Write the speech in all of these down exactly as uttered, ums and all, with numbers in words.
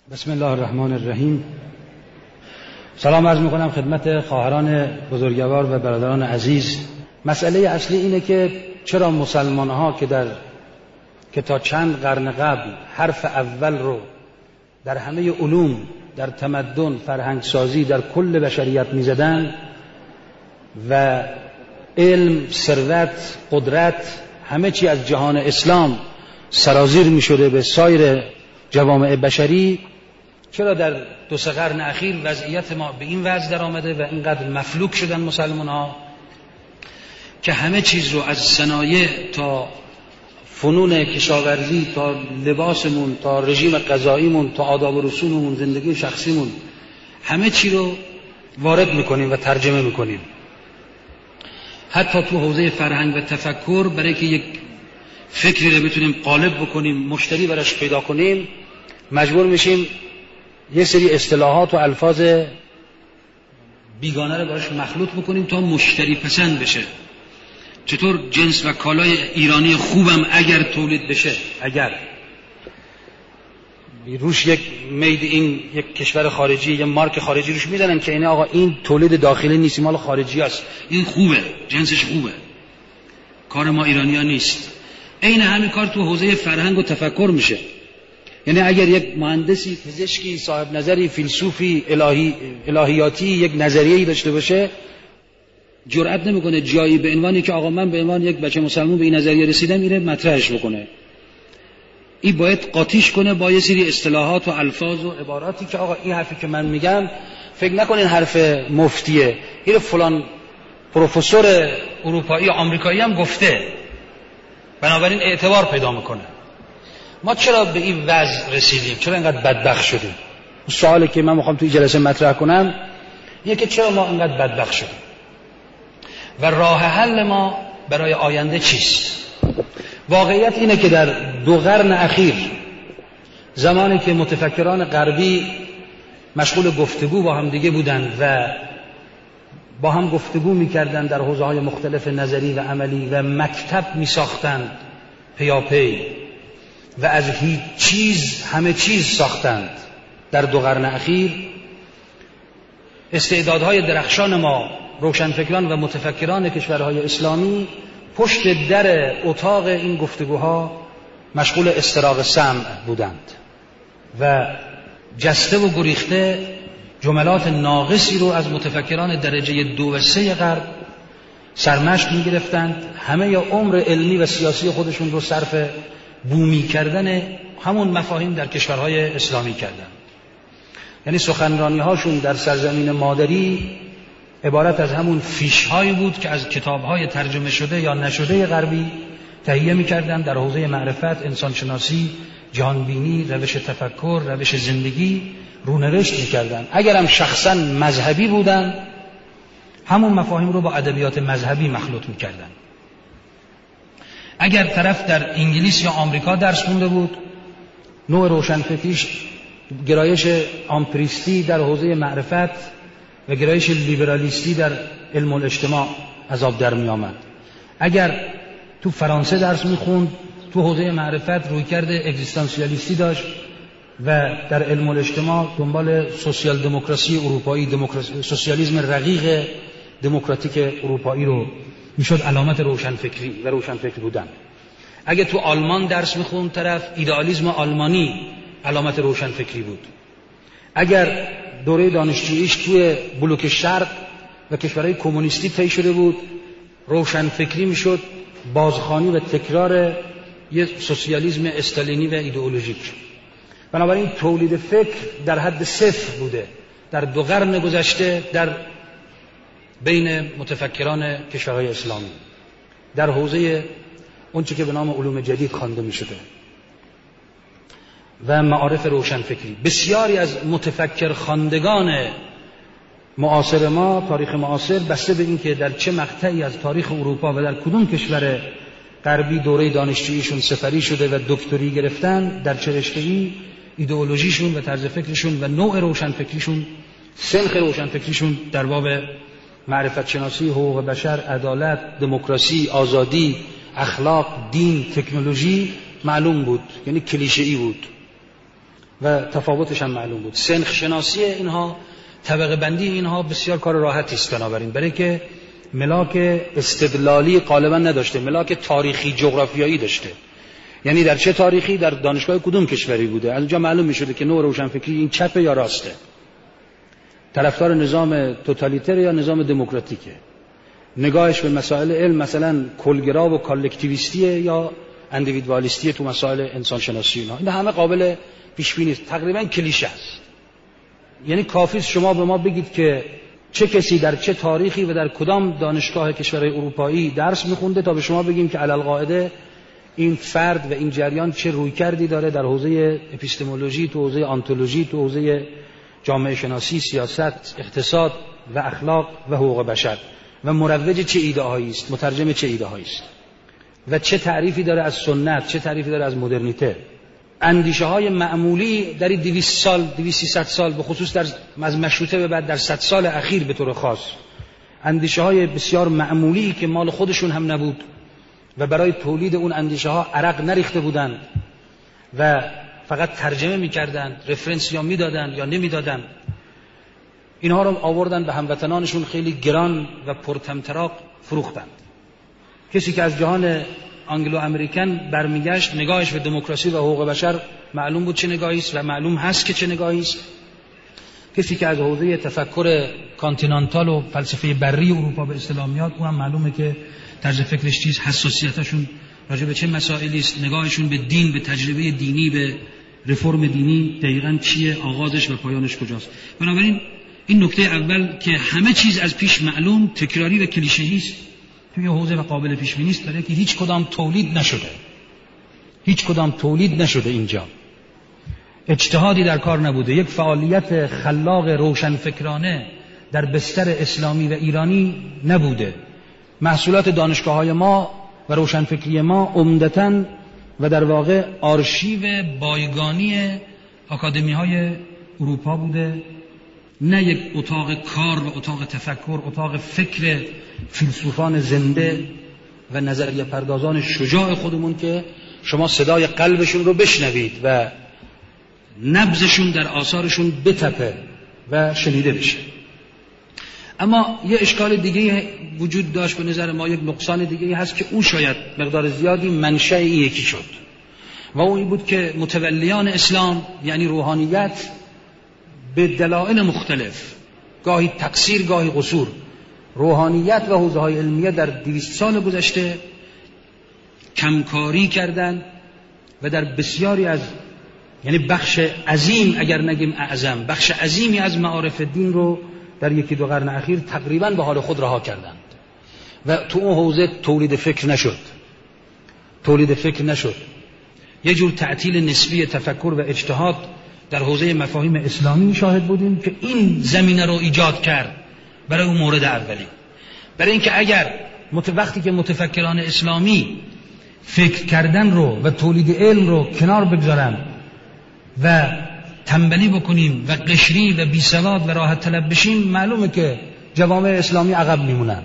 بسم الله الرحمن الرحیم. سلام عرض میکنم خدمت خواهران بزرگوار و برادران عزیز. مسئله اصلی اینه که چرا مسلمان ها که در که تا چند قرن قبل حرف اول رو در همه علوم، در تمدن، فرهنگ سازی، در کل بشریت میزدن و علم، ثروت، قدرت، همه چی از جهان اسلام سرازیر میشده به سایر جوامع بشری، چرا در دو سه قرن اخیر وضعیت ما به این وضع در آمده و اینقدر مفلوک شدن مسلمان ها که همه چیز رو از صنایع تا فنون کشاورزی تا لباسمون تا رژیم غذاییمون تا آداب و رسوممون، زندگی شخصیمون، همه چی رو وارد میکنیم و ترجمه میکنیم. حتی تو حوزه فرهنگ و تفکر برای که یک فکری رو بتونیم غالب بکنیم، مشتری براش پیدا کنیم، مجبور میشیم یه سری اصطلاحات و الفاظ بیگانه رو براش مخلوط بکنیم تا مشتری پسند بشه. چطور جنس و کالای ایرانی خوبم اگر تولید بشه، اگر روش یک مید این یک کشور خارجی، یک مارک خارجی روش میزنن که اینه آقا این تولید داخلی نیست، مال خارجی است، این خوبه، جنسش خوبه، کار ما ایرانی ها نیست. این همین کار تو حوزه فرهنگ و تفکر میشه. یعنی اگر یک مهندسی، پزشکی، صاحب نظری، فیلسوفی، الهی، الهیاتی یک نظریه‌ای داشته باشه، جرئت نمیکنه جایی به عنوانی که آقا من به عنوان یک بچه مسلمان به این نظریه رسیدم میره مطرحش بکنه. این باید قاطیش کنه با یه سری اصطلاحات و الفاظ و عباراتی که آقا این حرفی که من میگم فکر نکنین حرف مفتیه، این فلان پروفسور اروپایی یا آمریکایی هم گفته، بنابراین اعتبار پیدا میکنه. ما چرا به این وضع رسیدیم؟ چرا اینقدر بدبخت شدیم؟ سوالی که من میخوام توی جلسه مطرح کنم اینه که چرا ما اینقدر بدبخت شدیم و راه حل ما برای آینده چیست؟ واقعیت اینه که در دو قرن اخیر، زمانی که متفکران غربی مشغول گفتگو با هم دیگه بودند و با هم گفتگو میکردند در حوزه‌های مختلف نظری و عملی و مکتب میساختند پیاپی و از هیچ چیز همه چیز ساختند، در دو قرن اخیر استعدادهای درخشان ما، روشنفکران و متفکران کشورهای اسلامی، پشت در اتاق این گفتگوها مشغول استراق سمع بودند و جسته و گریخته جملات ناقصی رو از متفکران درجه دو و سه غرب سرمشق می گرفتند. همه یا عمر علمی و سیاسی خودشون رو صرف بومی کردن همون مفاهیم در کشورهای اسلامی کردن. یعنی سخنرانی هاشون در سرزمین مادری عبارت از همون فیش هایی بود که از کتاب های ترجمه شده یا نشده غربی تهیه می کردن در حوزه معرفت، انسانشناسی، جهانبینی، روش تفکر، روش زندگی رونوشت می کردن. اگرم شخصا مذهبی بودن، همون مفاهیم رو با ادبیات مذهبی مخلوط می کردن. اگر طرف در انگلیس یا آمریکا درس خونده بود، نوع روشنفکریش گرایش آمپریستی در حوزه معرفت و گرایش لیبرالیستی در علم الاجتماع از آب در می آمد. اگر تو فرانسه درس می خوند، تو حوزه معرفت رویکرد اگزیستانسیالیستی داشت و در علم الاجتماع دنبال سوسیال دموکراسی اروپایی، دموکراسی، سوسیالیسم رقیق دموکراتیک اروپایی رو میشد علامت روشنفکری و روشنفکر بودن. اگه تو آلمان درس میخوند طرف، ایدئالیسم آلمانی علامت روشنفکری بود. اگر دوره دانشجوییش توی بلوک شرق و کشورهای کمونیستی طی شده بود، روشنفکری میشد بازخوانی و تکرار یه سوسیالیسم استالینی و ایدئولوژیک. بنابراین تولید فکر در حد صفر بوده در دو قرن گذشته در بین متفکران کشورهای اسلامی در حوزه اونچه که به نام علوم جدید خوانده می شده و معارف روشنفکری. بسیاری از متفکر خواندگان معاصر ما، تاریخ معاصر، بسته به این که در چه مقطعی از تاریخ اروپا و در کدوم کشور غربی دوره دانشجوییشون سفری شده و دکتری گرفتن، در چه رشته‌ای، ایدئولوژیشون و طرز فکرشون و نوع روشنفکریشون، سنخ روشنفکریشون در باب معرفت شناسی، حقوق بشر، عدالت، دموکراسی، آزادی، اخلاق، دین، تکنولوژی معلوم بود، یعنی کلیشه‌ای بود. و تفاوتش هم معلوم بود. سنخ شناسی اینها، طبقه بندی اینها بسیار کار راحتی است، بنابراین برای که ملاک استدلالی غالبا نداشته، ملاک تاریخی جغرافیایی داشته. یعنی در چه تاریخی، در دانشگاه کدوم کشوری بوده، از اونجا معلوم می‌شده که نوع روشنفکری این چپه یا راسته، طرفدار نظام توتالیتر یا نظام دموکراتیکه، نگاهش به مسائل علم مثلا کلگرا و کالکتیویستیه یا اندیویدوالیستیه تو مسائل انسان شناسی. اینا این همه قابل پیش بینی است، تقریبا کلیشه است. یعنی کافی است شما به ما بگید که چه کسی در چه تاریخی و در کدام دانشگاه کشورهای اروپایی درس میخونده تا به شما بگیم که علالقاعده این فرد و این جریان چه رویکردی داره در حوزه اپیستمولوژی، تو حوزه آنتولوژی، تو حوزه جامعه شناسی، سیاست، اقتصاد و اخلاق و حقوق بشر و مروج چه ایده هایی است، مترجم چه ایده هایی است و چه تعریفی داره از سنت، چه تعریفی داره از مدرنیته. اندیشه های معمولی در دویست سال، دویست سیصد سال، به خصوص در از مشروطه به بعد در صد سال اخیر به طور خاص، اندیشه های بسیار معمولی که مال خودشون هم نبود و برای تولید اون اندیشه ها عرق نریخته بودند و فقط ترجمه می‌کردند، رفرنس یا میدادند یا نمیدادند، اینها رو آوردن به هموطنانشون خیلی گران و پرطمطراق فروختند. کسی که از جهان انگلو امریکن برمیگشت، نگاهش به دموکراسی و حقوق بشر معلوم بود چه نگاهی است و معلوم هست که چه نگاهی است. کسی که از حوزه تفکر کانتینانتال و فلسفه بری اروپا به اصطلاح میاد، اون هم معلومه که طرز فکرش چیز، حساسیتشون راجع به چه مسائلی است، نگاهشون به دین، به تجربه دینی، به رفرم دینی دقیقاً چیه، آغازش و پایانش کجاست. بنابراین این نکته اول که همه چیز از پیش معلوم، تکراری و کلیشه‌ای است توی حوزه و قابل پیش بینی است، برای که هیچ کدام تولید نشده، هیچ کدام تولید نشده اینجا، اجتهادی در کار نبوده، یک فعالیت خلاق روشنفکرانه در بستر اسلامی و ایرانی نبوده. محصولات دانشگاه‌های ما و روشنفکری ما عمدتاً و در واقع آرشیو بایگانی آکادمی‌های اروپا بوده، نه یک اتاق کار و اتاق تفکر، اتاق فکر فیلسوفان زنده و نظریه پردازان شجاع خودمون که شما صدای قلبشون رو بشنوید و نبضشون در آثارشون بتپه و شنیده بشه. اما یه اشکال دیگه وجود داشت به نظر ما، یک نقصان دیگه هست که اون شاید مقدار زیادی منشأ این یکی شد و اون این بود که متولیان اسلام یعنی روحانیت به دلایل مختلف، گاهی تقصیر گاهی قصور، روحانیت و حوزه های علمیه در دویست سال گذشته کمکاری کردند و در بسیاری از، یعنی بخش عظیم اگر نگیم اعظم، بخش عظیمی از معارف دین رو در یکی دو قرن اخیر تقریباً به حال خود رها کردند و تو اون حوزه تولید فکر نشد تولید فکر نشد یه جور تعطیل نسبی تفکر و اجتهاد در حوزه مفاهیم اسلامی شاهد بودیم که این زمینه رو ایجاد کرد برای اون مورد اولی. برای اینکه اگر وقتی که متفکران اسلامی فکر کردن رو و تولید علم رو کنار بگذارن و تنبلی بکنیم و قشری و بیسواد و راحت طلب بشیم، معلومه که جوامع اسلامی عقب میمونن.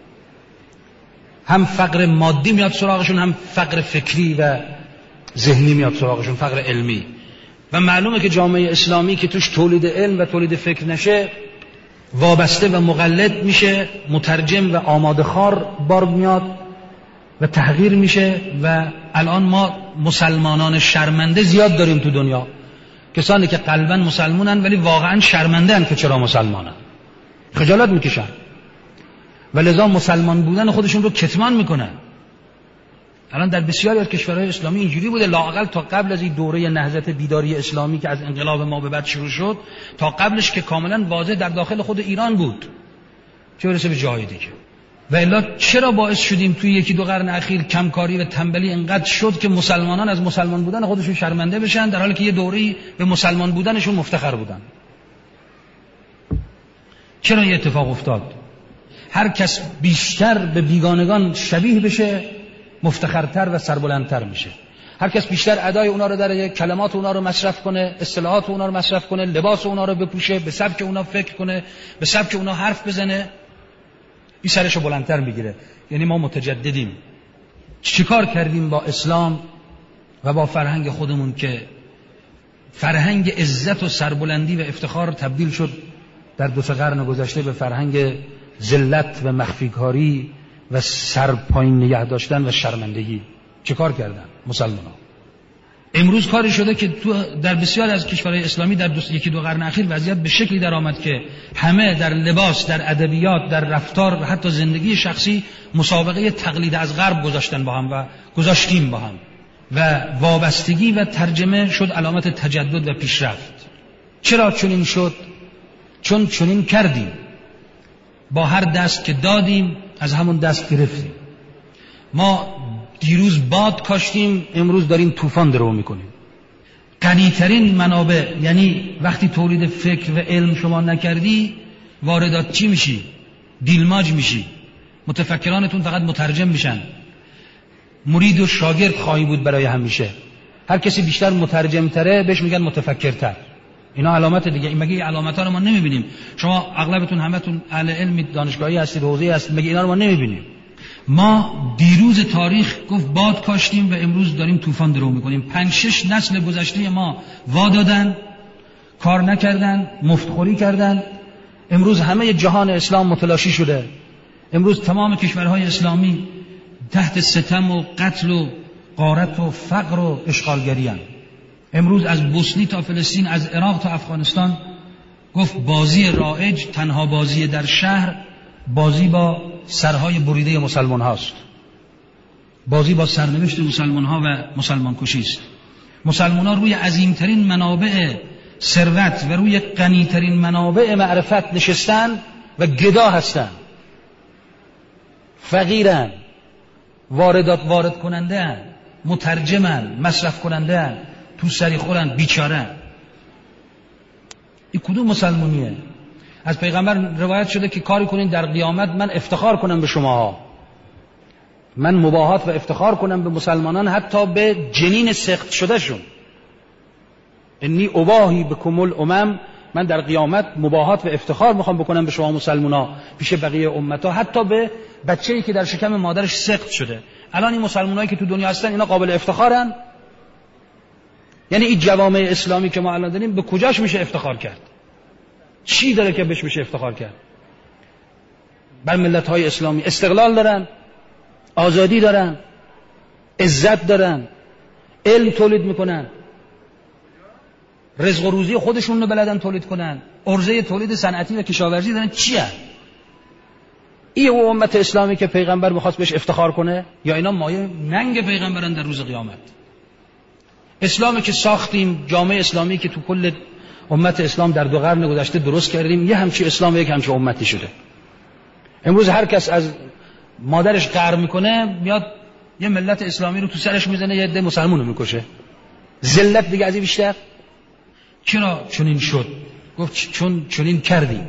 هم فقر مادی میاد سراغشون، هم فقر فکری و ذهنی میاد سراغشون، فقر علمی. و معلومه که جامعه اسلامی که توش تولید علم و تولید فکر نشه وابسته و مقلد میشه، مترجم و آماده خوار بار میاد و تحقیر میشه. و الان ما مسلمانان شرمنده زیاد داریم تو دنیا، کسانی که قلباً مسلمانن ولی واقعاً شرمنده ان که چرا مسلمانن، خجالت میکشن و لذا مسلمان بودن خودشون رو کتمان میکنن. الان در بسیاری از کشورهای اسلامی اینجوری بوده، لااقل تا قبل از این دوره نهضت بیداری اسلامی که از انقلاب ما به بعد شروع شد، تا قبلش که کاملا واضح در داخل خود ایران بود، چه برسه به جای دیگه. و الا چرا باعث شدیم توی یکی دو قرن اخیر کمکاری و تنبلی انقدر شد که مسلمانان از مسلمان بودن خودشون شرمنده بشن، در حالی که یه دوره‌ای به مسلمان بودنشون مفتخر بودن؟ چرا این اتفاق افتاد؟ هر کس بیشتر به بیگانگان شبیه بشه مفتخرتر و سربلندتر میشه. هر کس بیشتر ادای اونا رو داره، کلمات اونا رو مصرف کنه، اصطلاحات اونا رو مصرف کنه، لباس اونا رو بپوشه، به سبک اونا فکر کنه، به سبک اونا حرف بزنه، این سرشو بلندتر میگیره. یعنی ما متجددیم. چیکار کردیم با اسلام و با فرهنگ خودمون که فرهنگ عزت و سربلندی و افتخار تبدیل شد در دو سه قرن گذشته به فرهنگ ذلت و مخفیکاری و سرپایین نگه داشتن و شرمندگی. چه کار کردن مسلمانان؟ امروز کاری شده که تو در بسیار از کشورهای اسلامی در دو یکی دو قرن اخیر وضعیت به شکلی در آمد که همه در لباس، در ادبیات، در رفتار و حتی زندگی شخصی مسابقه تقلید از غرب گذاشتن با هم و گذاشتیم با هم و وابستگی و ترجمه شد علامت تجدد و پیشرفت. چرا چنین شد؟ چون چنین کردیم. با هر دست که دادیم از همون دست گرفتیم. ما دیروز باد کاشتیم، امروز داریم طوفان درو میکنیم. غنی‌ترین منابع، یعنی وقتی تولید فکر و علم شما نکردی واردات چی میشی؟ دیلماج میشی. متفکرانتون فقط مترجم میشن. مرید و شاگرد خواهی بود برای همیشه. هر کسی بیشتر مترجم تره بهش میگن متفکرتر. اینا علامت دیگه. این مگه این علامت ها رو ما نمیبینیم؟ شما اغلبتون همتون اهل علم دانشگاهی هستید، حوزه‌ای هستید، مگه اینا رو ما نمیبینیم؟ ما دیروز تاریخ گفت باد کاشتیم و امروز داریم طوفان درو میکنیم. پنج شش نسل گذشته ما وا دادن، کار نکردن، مفتخوری کردن. امروز همه جهان اسلام متلاشی شده. امروز تمام کشورهای اسلامی تحت ستم و قتل و غارت و فقر و اشغالگری هستند. امروز از بوسنی تا فلسطین، از عراق تا افغانستان گفت بازی رایج، تنها بازی در شهر بازی با سرهای بریده مسلمان هاست. بازی با سرنوشت مسلمان ها و مسلمان کشی است. مسلمان ها روی عظیمترین منابع ثروت و روی غنیترین منابع معرفت نشستن و گدا هستن. فقیرن، واردات وارد کننده، مترجمن، مصرف کننده، تو سری خورن، بیچاره. این کدوم مسلمانیه؟ از پیغمبر روایت شده که کاری کنین در قیامت من افتخار کنم به شماها، من مباهات و افتخار کنم به مسلمانان حتی به جنین سخت شده شون. انی اباهی بکم الامم، من در قیامت مباهات و افتخار میخوام بکنم به شما مسلمانا پیش بقیه امتا، حتی به بچه‌ای که در شکم مادرش سخت شده. الان این مسلمانایی که تو دنیا هستن اینا قابل افتخارن؟ یعنی این جوامع اسلامی که ما الان داریم به کجاش میشه افتخار کرد؟ چی داره که بهش میشه افتخار کرد؟ بر ملت‌های اسلامی استقلال دارن، آزادی دارن، عزت دارن، علم تولید میکنن، رزق و روزی خودشون رو بلدن تولید کنن، عرضه تولید صنعتی و کشاورزی دارن. چیه؟ این او امت اسلامی که پیغمبر میخواست بهش افتخار کنه، یا اینا مایه ننگ پیغمبرن در روز قیامت؟ اسلامی که ساختیم، جامعه اسلامی که تو کل امت اسلام در دو قرن گذشته درست کردیم، یه همچی اسلام و یک همچی امتی شده. امروز هر کس از مادرش قهر میکنه میاد یه ملت اسلامی رو تو سرش میزنه، یه عده مسلمان رو میکشه. ذلت دیگه از این بیشتر؟ چرا چنین شد؟ گفت چون چنین کردیم.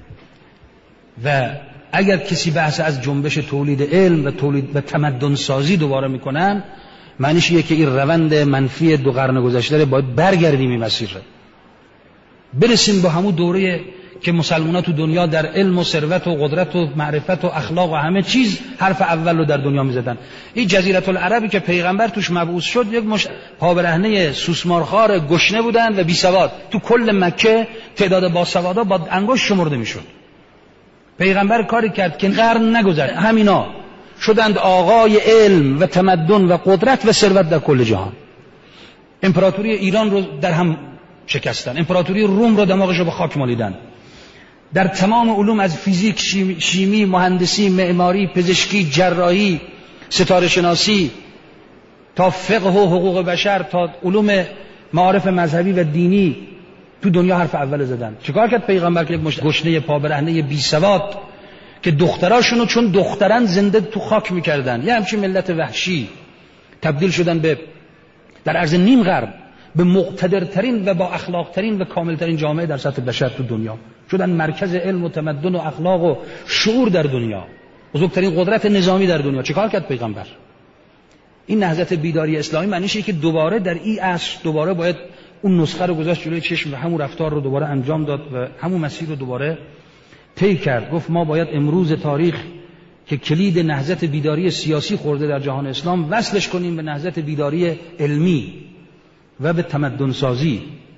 و اگر کسی بحث از جنبش تولید علم و تولید و تمدن سازی دوباره میکنن، معنیش اینه که این روند منفی دو قرن گذشته رو باید برگردیم این مسیر رو. برسیم به همون دوره که مسلمان‌ها تو دنیا در علم و ثروت و قدرت و معرفت و اخلاق و همه چیز حرف اول رو در دنیا می‌زدن. این جزیره العربی که پیغمبر توش مبعوث شد یک مش پابرهنه سوسمارخوار گشنه بودن و بی سواد. تو کل مکه تعداد باسوادا با انگشت شمرده میشد. پیغمبر کاری کرد که قرن نگذشت همینا شدند آقای علم و تمدن و قدرت و ثروت در کل جهان. امپراتوری ایران رو در هم شکستن، امپراتوری روم رو دماغش رو به خاک مالیدن. در تمام علوم از فیزیک، شیمی, شیمی مهندسی، معماری، پزشکی، جراحی، ستاره شناسی تا فقه و حقوق بشر تا علوم معارف مذهبی و دینی تو دنیا حرف اول زدن. چیکار کرد پیغمبر که یک گشنه پابرهنه بی سواد که دختراشونو چون دختران زنده تو خاک میکردن، یه همچین ملت وحشی تبدیل شدن به در عرض نیم قرن به مقتدرترین و با اخلاقترین و کاملترین جامعه در سطح بشر تو دنیا شدن، مرکز علم و تمدن و اخلاق و شعور در دنیا، بزرگترین قدرت نظامی در دنیا. چیکار کرد پیغمبر؟ این نهضت بیداری اسلامی معنیشه که دوباره در این عصر دوباره باید اون نسخه رو گذاشت جلوی چشم و همون رفتار رو دوباره انجام داد و همون مسیر رو دوباره طی کرد. گفت ما باید امروز تاریخ که کلید نهضت بیداری سیاسی خورده در جهان اسلام وصلش کنیم به نهضت بیداری علمی و به تمدن سازی.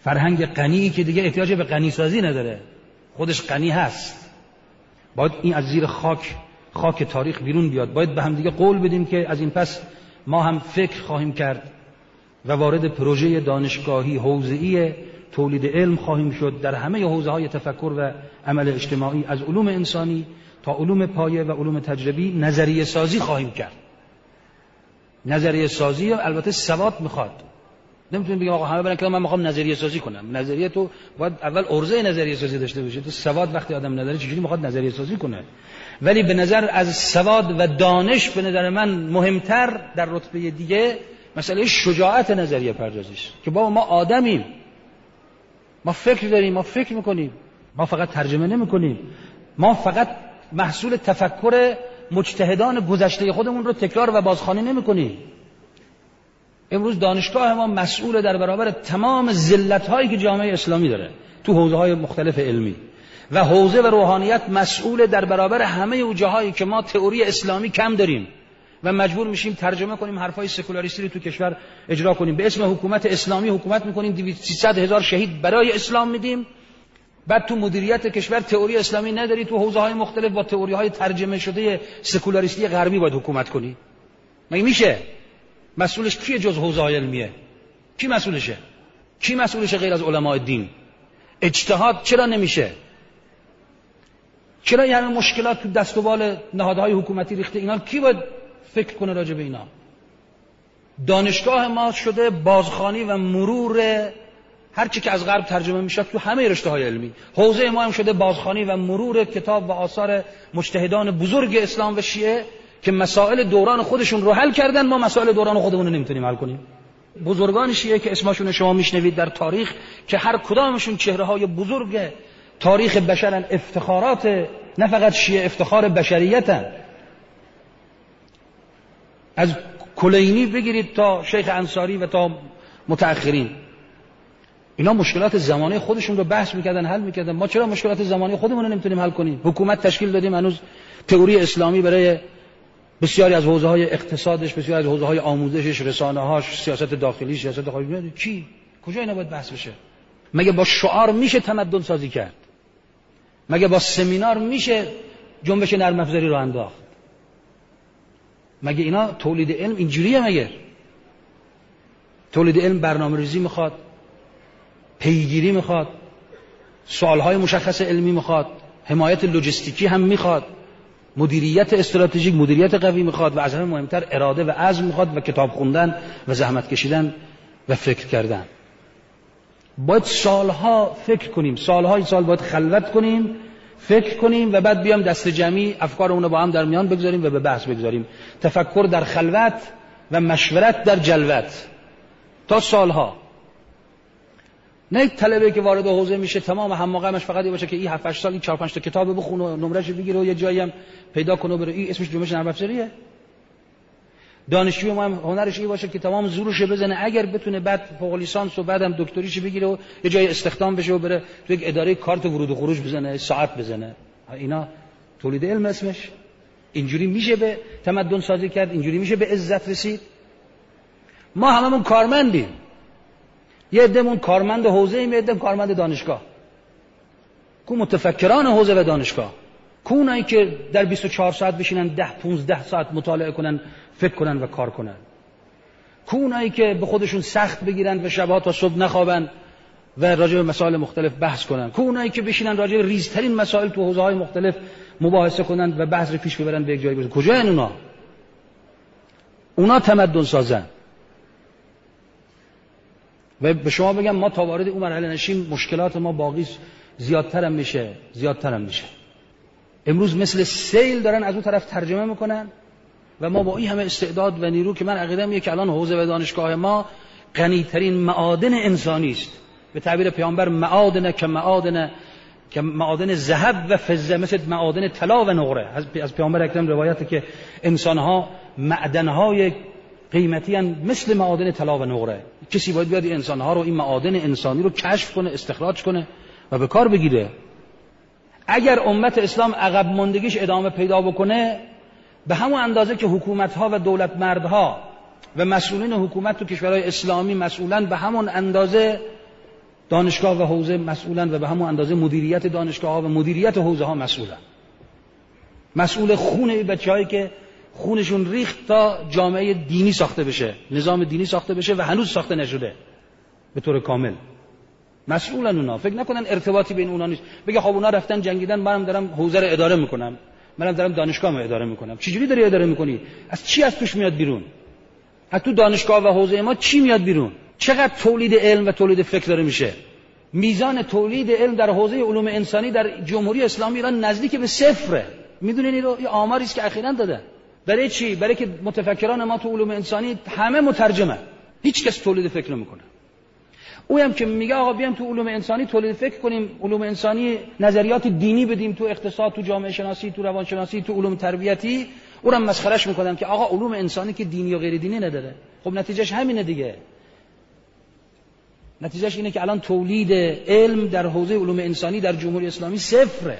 فرهنگ غنی که دیگه احتیاج به غنی سازی نداره، خودش غنی هست. باید این از زیر خاک خاک تاریخ بیرون بیاد. باید به هم دیگه قول بدیم که از این پس ما هم فکر خواهیم کرد و وارد پروژه دانشگاهی حوزه‌ای تولید علم خواهیم شد در همه حوزه‌های تفکر و عمل اجتماعی، از علوم انسانی تا علوم پایه و علوم تجربی نظریه سازی خواهیم کرد. نظریه سازی البته سواد میخواد. نمیتونیم بگیم آقا همه برن که من میخوام نظریه سازی کنم. نظریه تو باید اول عرضه نظریه سازی داشته باشه. تو سواد وقتی آدم نداره چجوری میخواد نظریه سازی کنه؟ ولی به نظر از سواد و دانش به نظر من مهمتر در رتبه دیگه مسئله شجاعت نظریه پردازی است که بابا ما آدمیم، ما فکر داریم، ما فکر میکنیم، ما فقط ترجمه نمیکنیم، ما فقط محصول تفکر مجتهدان گذشته خودمون رو تکرار و بازخوانی نمیکنیم. امروز دانشگاه ما مسئول در برابر تمام ذلت‌هایی که جامعه اسلامی داره تو حوزه‌های مختلف علمی، و حوزه و روحانیت مسئول در برابر همه اون جاهایی که ما تئوری اسلامی کم داریم و مجبور میشیم ترجمه کنیم حرفای سکولاریستی رو تو کشور اجرا کنیم. به اسم حکومت اسلامی حکومت میکنیم، دویست سیصد هزار شهید برای اسلام میدیم، بعد تو مدیریت کشور تئوری اسلامی نداری، تو حوزه‌های مختلف با تئوری‌های ترجمه شده سکولاریستی غربی باید حکومت کنی. مگه میشه؟ مسئولش کیه جز حوزه‌های علمیه؟ کی مسئولشه؟ کی مسئولشه غیر از علماء دین؟ اجتهاد چرا نمیشه؟ چرا یعنی مشکلات تو دست و بال نهادهای حکومتی ریخته؟ اینا کی باید فکر کنه راجع به اینا؟ دانشگاه ما شده بازخوانی و مرور هر چی که از غرب ترجمه میشه تو همه رشته‌های علمی. حوزه ما هم شده بازخوانی و مرور کتاب و آثار مجتهدان بزرگ اسلام و شیعه که مسائل دوران خودشون رو حل کردن، ما مسائل دوران خودمون رو نمیتونیم حل کنیم. بزرگان شیعه که اسمشون شما میشنوید در تاریخ که هر کدامشون چهره‌های بزرگ تاریخ بشرن، افتخارات نه فقط شیعه، افتخار بشریتن. از کلینی بگیرید تا شیخ انصاری و تا متأخرین، اینا مشکلات زمانه خودشون رو بحث میکردن، حل میکردن. ما چرا مشکلات زمانه خودمون رو نمیتونیم حل کنیم؟ حکومت تشکیل دادیم، هنوز تئوری اسلامی برای بسیاری از حوزه‌های اقتصادش، بسیاری از حوزه‌های آموزشش، رسانه‌هاش، سیاست داخلی، سیاست خارجی، کی کجا اینا باید بحث بشه؟ مگه با شعار میشه تمدن سازی کرد؟ مگه با سمینار میشه جنبش نرم افزاری رو انداخت؟ مگه اینا تولید علم اینجوریه؟ مگه تولید علم برنامه‌ریزی میخواد، پیگیری میخواد، سوالهای مشخص علمی میخواد، حمایت لوجستیکی هم میخواد، مدیریت استراتژیک، مدیریت قوی میخواد، و از همه مهمتر اراده و عزم میخواد و کتاب خوندن و زحمت کشیدن و فکر کردن. باید سالها فکر کنیم، سالهای سال باید خلوت کنیم، فکر کنیم و بعد بیام دست جمعی افکارمون رو با هم در میان بگذاریم و به بحث بگذاریم. تفکر در خلوت و مشورت در جلوت تا سالها. نه یک طلبه که وارد حوزه میشه تمام هماغمش فقط این باشه که این هفت هشت سال این چهار پنج تا کتاب بخونه و نمرهش بگیره و یه جایی هم پیدا کنه بره. این اسمش جنبش نرم افزاریه؟ دانشجوی ما هم هنرش این باشه که تمام زورش بزنه اگر بتونه بعد فوق لیسانس و بعدم دکتریش بگیره و یه جای استخدام بشه و بره تو یک اداره کارت ورود و خروج بزنه، ساعت بزنه. اینا تولید علم اسمش؟ اینجوری میشه به تمدن سازی کرد؟ اینجوری میشه به عزت رسید؟ ما هممون کارمندیم، یه عده‌مون کارمند حوزه ایم، یه عده کارمند دانشگاه. کو متفکران حوزه و دانشگاه؟ کو اونایی که در بیست و چهار ساعت بشینن ده پانزده ساعت مطالعه کنن، فکر کنن و کار کنن؟ کو اونایی که به خودشون سخت بگیرن و شبها تا صبح نخوابن و راجع به مسائل مختلف بحث کنن؟ کو اونایی که بشینن راجع به ریزترین مسائل تو حوزه‌های مختلف مباحثه کنن و بحث رو پیش ببرن به یک جایی برسن؟ کجاین اونا؟ اونا تمدن سازن. و به شما بگم ما تا وارد اون مرحله نشیم مشکلات ما باقی زیادتر هم میشه، زیادتر هم میشه. امروز مثل سیل دارن از اون طرف ترجمه میکنن و ما با این همه استعداد و نیرو که من عقیده‌ام اینه که الان حوزه و دانشگاه ما غنی‌ترین معادن انسانی است. به تعبیر پیامبر معادن که معادن که معادن ذهب و فضه، مثل معادن طلا و نقره. از پیامبر اکرم روایته که انسان‌ها معدن‌های قیمتی ان مثل معادن طلا و نقره. کسی باید بیاد این انسان‌ها رو، این معادن انسانی رو کشف کنه، استخراج کنه و به کار بگیره. اگر امت اسلام عقب ماندگیش ادامه پیدا بکنه، به همون اندازه که حکومت‌ها و دولت مردها و مسئولین حکومت تو کشورهای اسلامی مسئولن، به همون اندازه دانشگاه و حوزه مسئولن و به همون اندازه مدیریت دانشگاه ها و مدیریت حوزه ها مسئولن. مسئول خون این بچه‌هایی که خونشون ریخت تا جامعه دینی ساخته بشه، نظام دینی ساخته بشه و هنوز ساخته نشده به طور کامل. مسئولن اونا. فکر نکنن ارتباطی بین اونا نیست. بگه خب اونا رفتن جنگیدن، منم دارم حوزه رو اداره میکنم، منم دارم دانشگاهمو اداره میکنم. چجوری داری اداره میکنی؟ از چی از توش میاد بیرون؟ از تو دانشگاه و حوزه ما چی میاد بیرون؟ چقدر تولید علم و تولید فکر داره میشه؟ میزان تولید علم در حوزه علوم انسانی در جمهوری اسلامی ایران نزدیک به صفره. میدونین این رو؟ این آماری است که اخیراً داده. برای چی؟ برای که متفکران ما تو علوم انسانی همه مترجمن، هیچ کس تولید فکر نمیکنه. او هم که میگه آقا بیام تو علوم انسانی تولید فکر کنیم، علوم انسانی نظریات دینی بدیم تو اقتصاد، تو جامعه شناسی، تو روان شناسی، تو علوم تربیتی، او رو مسخرهش میکنن که آقا علوم انسانی که دینی و غیر دینی نداره. خب نتیجهش همینه دیگه. نتیجهش اینه که الان تولید علم در حوزه علوم انسانی در جمهوری اسلامی صفره.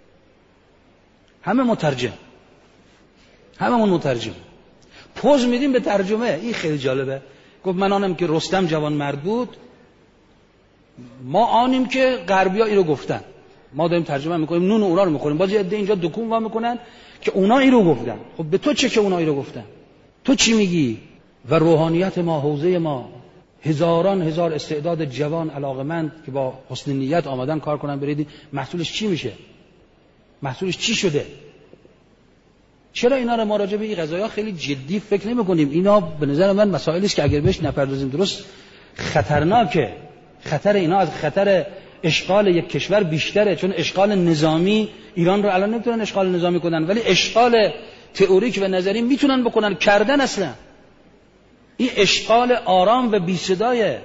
همه مترجم، هممون مترجم، پوز میدیم به ترجمه. این خیلی جالبه. گفت من آنم که رستم جوان مرد بود، ما آنیم که غربی‌ها اینو گفتن، ما داریم ترجمه میکنیم، نون اونا رو میخوریم. باز یه عده اینجا دکون وا میکنن که اونا اینو گفتن. خب به تو چه که اونا اینو گفتن؟ تو چی میگی؟ و روحانیت ما، حوزه ما، هزاران هزار استعداد جوان علاقمند که با حسن نیت آمدن کار کنن، برید محصولش چی میشه؟ محصولش چی شده؟ چرا اینا رو ما راجع به این قضایا خیلی جدی فکر نمی‌کنیم؟ اینا به نظر من مسائلی است که اگر بهش نپردازیم درست خطرناکه. خطر اینا از خطر اشغال یک کشور بیشتره، چون اشغال نظامی ایران رو الان نمیتونن اشغال نظامی کنن، ولی اشغال تئوریک و نظری میتونن بکنن، کردن. اصلا این اشغال آرام و بی صدایه.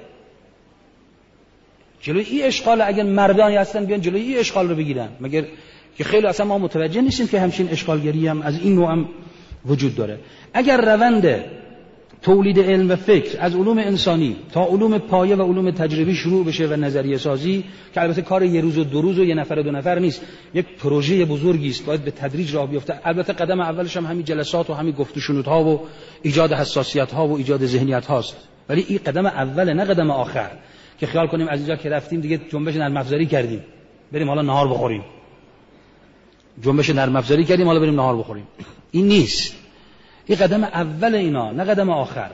جلوی این اشغال اگر مردانی هستن بیان جلوی این اشغال رو بگیرن. مگر که خیلی اصلا ما متوجه نیستیم که همچین اشغالگری هم از این نوع هم وجود داره. اگر روند تولید علم و فکر از علوم انسانی تا علوم پایه و علوم تجربی شروع بشه و نظریه سازی، که البته کار یه روز و دو روز و یه نفر و دو نفر نیست، یک پروژه بزرگی است، باید به تدریج راه بیفته. البته قدم اولش هم همین جلسات و همین گفت و شنودها و ایجاد حساسیت ها و ایجاد ذهنیت هاست، ولی این قدم اوله، نه قدم آخر که خیال کنیم از اینجا که رفتیم دیگه جنبش نرم افزاری کردیم بریم حالا نهار بخوریم. جنبش نرم افزاری کردیم حالا بریم نهار بخوریم. این نیست. این قدم اول اینا، نه قدم آخر.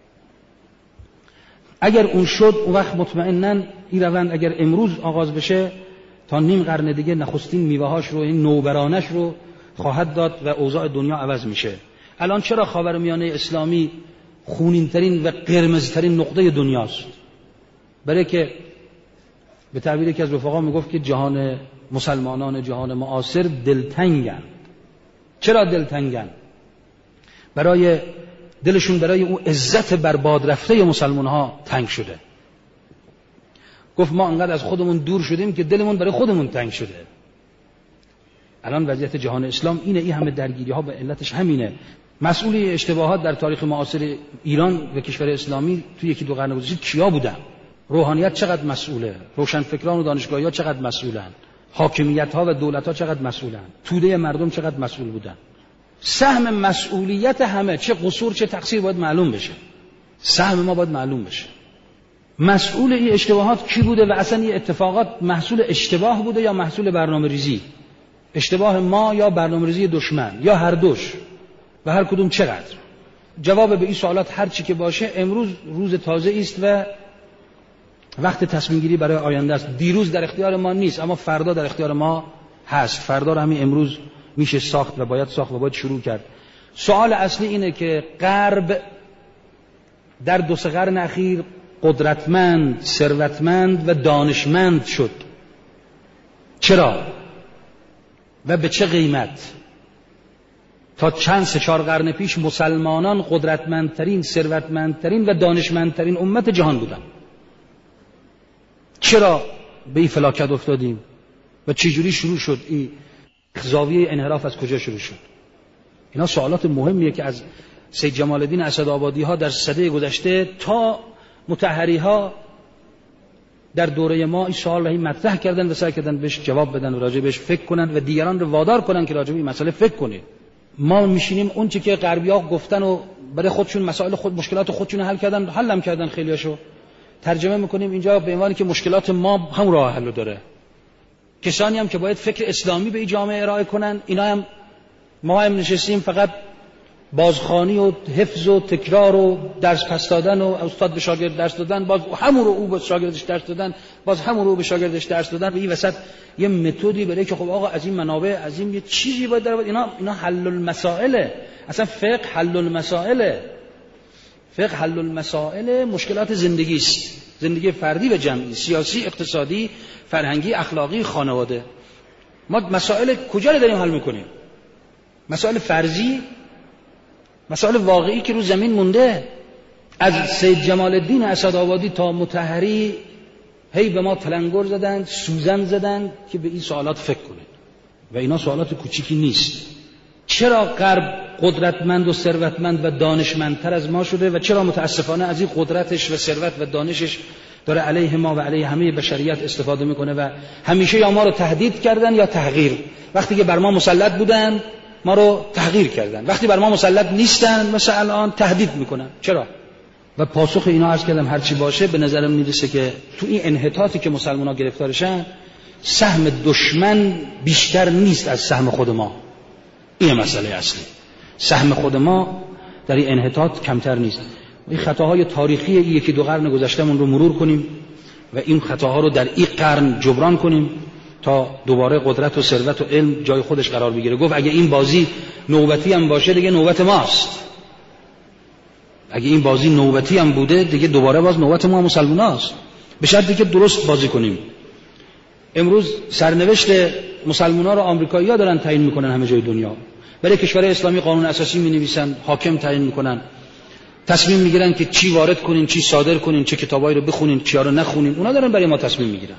اگر اون شد اون وقت مطمئناً این روند اگر امروز آغاز بشه تا نیم قرن دیگه نخستین میوه‌هاش رو، این نوبرانش رو خواهد داد و اوضاع دنیا عوض میشه. الان چرا خاورمیانه اسلامی خونین‌ترین و قرمزترین نقطه دنیاست؟ برای که به تعبیر که از رفقا میگفت که جهان مسلمانان جهان معاصر دلتنگن. چرا دلتنگن؟ برای دلشون برای اون عزت برباد رفته مسلمان ها تنگ شده. گفت ما انقدر از خودمون دور شدیم که دلمون برای خودمون تنگ شده. الان وضعیت جهان اسلام اینه، این همه درگیری ها به علتش همینه. مسئولی اشتباهات در تاریخ معاصر ایران و کشور اسلامی توی یکی دو قرن گذشته کیا بودن؟ روحانیت چقدر مسئوله؟ روشنفکران و دانشگاهی‌ها چقدر مسئولن؟ حاکمیت‌ها و دولت‌ها چقدر مسئولن؟ توده مردم چقدر مسئول بودن؟ سهم مسئولیت همه، چه قصور چه تقصیر، باید معلوم بشه. سهم ما باید معلوم بشه. مسئول این اشتباهات کی بوده و اصلا این اتفاقات محصول اشتباه بوده یا محصول برنامه‌ریزی؟ اشتباه ما یا برنامه‌ریزی دشمن یا هر دوش؟ و هر کدوم چقدر؟ جواب به این سوالات هر چی که باشه، امروز روز تازه است و وقت تصمیم گیری برای آینده است. دیروز در اختیار ما نیست، اما فردا در اختیار ما هست. فردا رو همین امروز میشه ساخت و باید ساخت و باید شروع کرد. سوال اصلی اینه که غرب در دو سه قرن اخیر قدرتمند، ثروتمند و دانشمند شد. چرا؟ و به چه قیمت؟ تا چند سه چهار قرن پیش مسلمانان قدرتمندترین، ثروتمندترین و دانشمندترین امت جهان بودن. چرا به این فلاکت افتادیم و چه جوری شروع شد؟ این زاویه انحراف از کجا شروع شد؟ اینا سوالات مهمیه که از سید جمال الدین اسدآبادی ها در سده گذشته تا مطهری ها در دوره ما این سوال را مطرح کردن و سعی کردن بهش جواب بدن و راجع بهش فکر کنن و دیگران رو وادار کنن که راجع به این مسئله فکر کنید. ما میشینیم اون چیزی که غربی‌ها گفتن و برای خودشون مسائل خود مشکلات خودشون حل کردن، حل هم کردن خیلیاشو، ترجمه میکنیم اینجا به عنوان که مشکلات ما هم راه حل داره. کسانی هم که باید فکر اسلامی به این جامعه ارائه کنن، اینا هم ما هم نشستیم فقط بازخوانی و حفظ و تکرار و درس پس دادن و استاد به شاگرد درس دادن، باز همون رو او به شاگردش درس دادن، باز همون رو به شاگردش درس دادن. و این وسط یه متدی برای که خب آقا از این منابع از این یه چیزی باید در اینا اینا حل المسائله. اصلا فقه حل المسائله. فقه حل المسائل مشکلات زندگی است، زندگی فردی و جمعی، سیاسی، اقتصادی، فرهنگی، اخلاقی، خانواده. ما مسائل کجا رو داریم حل میکنیم؟ مسائل فرضی، مسائل واقعی که رو زمین مونده. از سید جمال الدین اسدآبادی تا مطهری هی به ما تلنگر زدند، سوزن زدند که به این سوالات فکر کنید و اینا سوالات کوچیکی نیست. چرا غرب قدرتمند و ثروتمند و دانشمندتر از ما شده و چرا متاسفانه از این قدرتش و ثروت و دانشش داره علیه ما و علیه همه بشریت استفاده میکنه و همیشه یا ما رو تهدید کردن یا تحقیر. وقتی که بر ما مسلط بودن ما رو تحقیر کردن، وقتی بر ما مسلط نیستن مثلا الان تهدید میکنن. چرا؟ و پاسخ اینا عرض کردم هرچی باشه به نظرم میرسه که تو این انحطاطی که مسلمان‌ها گرفتارشن سهم دشمن بیشتر نیست از سهم خود ما. این مسئله اصلی. سهم خود ما در این انحطاط کمتر نیست. این خطاهای تاریخی یکی دو قرن گذشتهمون رو مرور کنیم و این خطاها رو در این قرن جبران کنیم تا دوباره قدرت و ثروت و علم جای خودش قرار بگیره. گفت اگه این بازی نوبتی هم باشه دیگه نوبت ماست. اگه این بازی نوبتی هم بوده دیگه دوباره باز نوبت ما مسلماناست، به شرطی که درست بازی کنیم. امروز سرنوشت مسلمان‌ها رو آمریکایی‌ها دارن تعیین میکنن همه جای دنیا. برای کشور اسلامی قانون اساسی می‌نویسن، حاکم تعیین میکنن، تصمیم میگیرن که چی وارد کنین، چی صادر کنین، چه کتابایی رو بخونین، چیا رو نخونین. اونا دارن برای ما تصمیم میگیرن.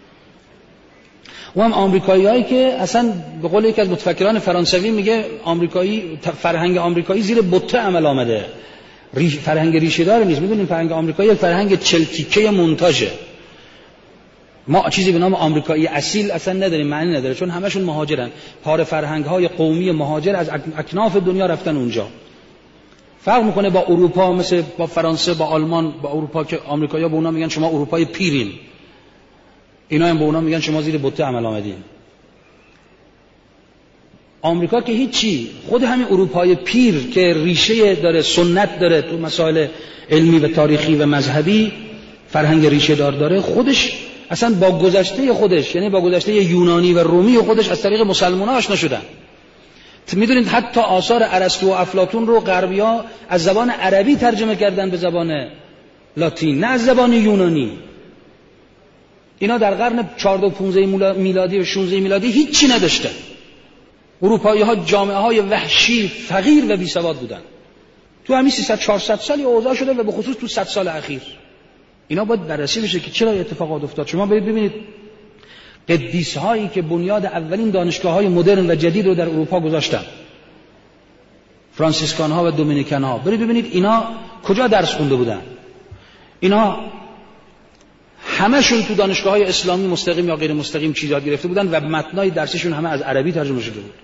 و هم آمریکایی‌هایی که اصلا به قول یکی از متفکران فرانسوی میگه آمریکایی فرهنگ آمریکایی زیر بته عمل آمده، ریش فرهنگ ریشه دار نیست. میدونین فرهنگ آمریکایی فرهنگ چلتیکه مونتاژه. ما چیزی به نام آمریکایی اصیل اصلا نداریم، معنی نداره، چون همشون مهاجرن. پاره فرهنگ‌های قومی مهاجر از اکناف دنیا رفتن اونجا. فرق میکنه با اروپا، مثل با فرانسه، با آلمان، با اروپا که آمریکایی‌ها به اونا میگن شما اروپای پیرین، اینا هم به اونا میگن شما زیر بته عمل آمدین. آمریکا که هیچی، خود همین اروپای پیر که ریشه داره، سنت داره تو مسائل علمی و تاریخی و مذهبی، فرهنگ ریشه دار داره، خودش اصلا با گذشته خودش، یعنی با گذشته یونانی و رومی خودش از طریق مسلمان‌ها آشنا شدن. میدونید حتی آثار ارسطو و افلاطون رو غربی‌ها از زبان عربی ترجمه کردن به زبان لاتین، نه از زبان یونانی. اینا در قرن چهارده و پانزده میلادی و شانزده میلادی هیچی نداشتن. اروپایی‌ها جامعه‌های وحشی، فقیر و بی‌سواد بودن. تو همین سیصد چهارصد سالی اوضاع شده و به خصوص تو صد سال اخیر اینا باید بررسی بشه که چرا اتفاقات افتاد. شما برید ببینید قدیس‌هایی که بنیاد اولین دانشگاه‌های مدرن و جدید رو در اروپا گذاشتن، فرانسیسکان‌ها و دومینیکن‌ها، برید ببینید اینا کجا درس خونده بودن. اینا همشون تو دانشگاه‌های اسلامی مستقیم یا غیر مستقیم چیز یاد گرفته بودن و متنای درسشون همه از عربی ترجمه شده بود.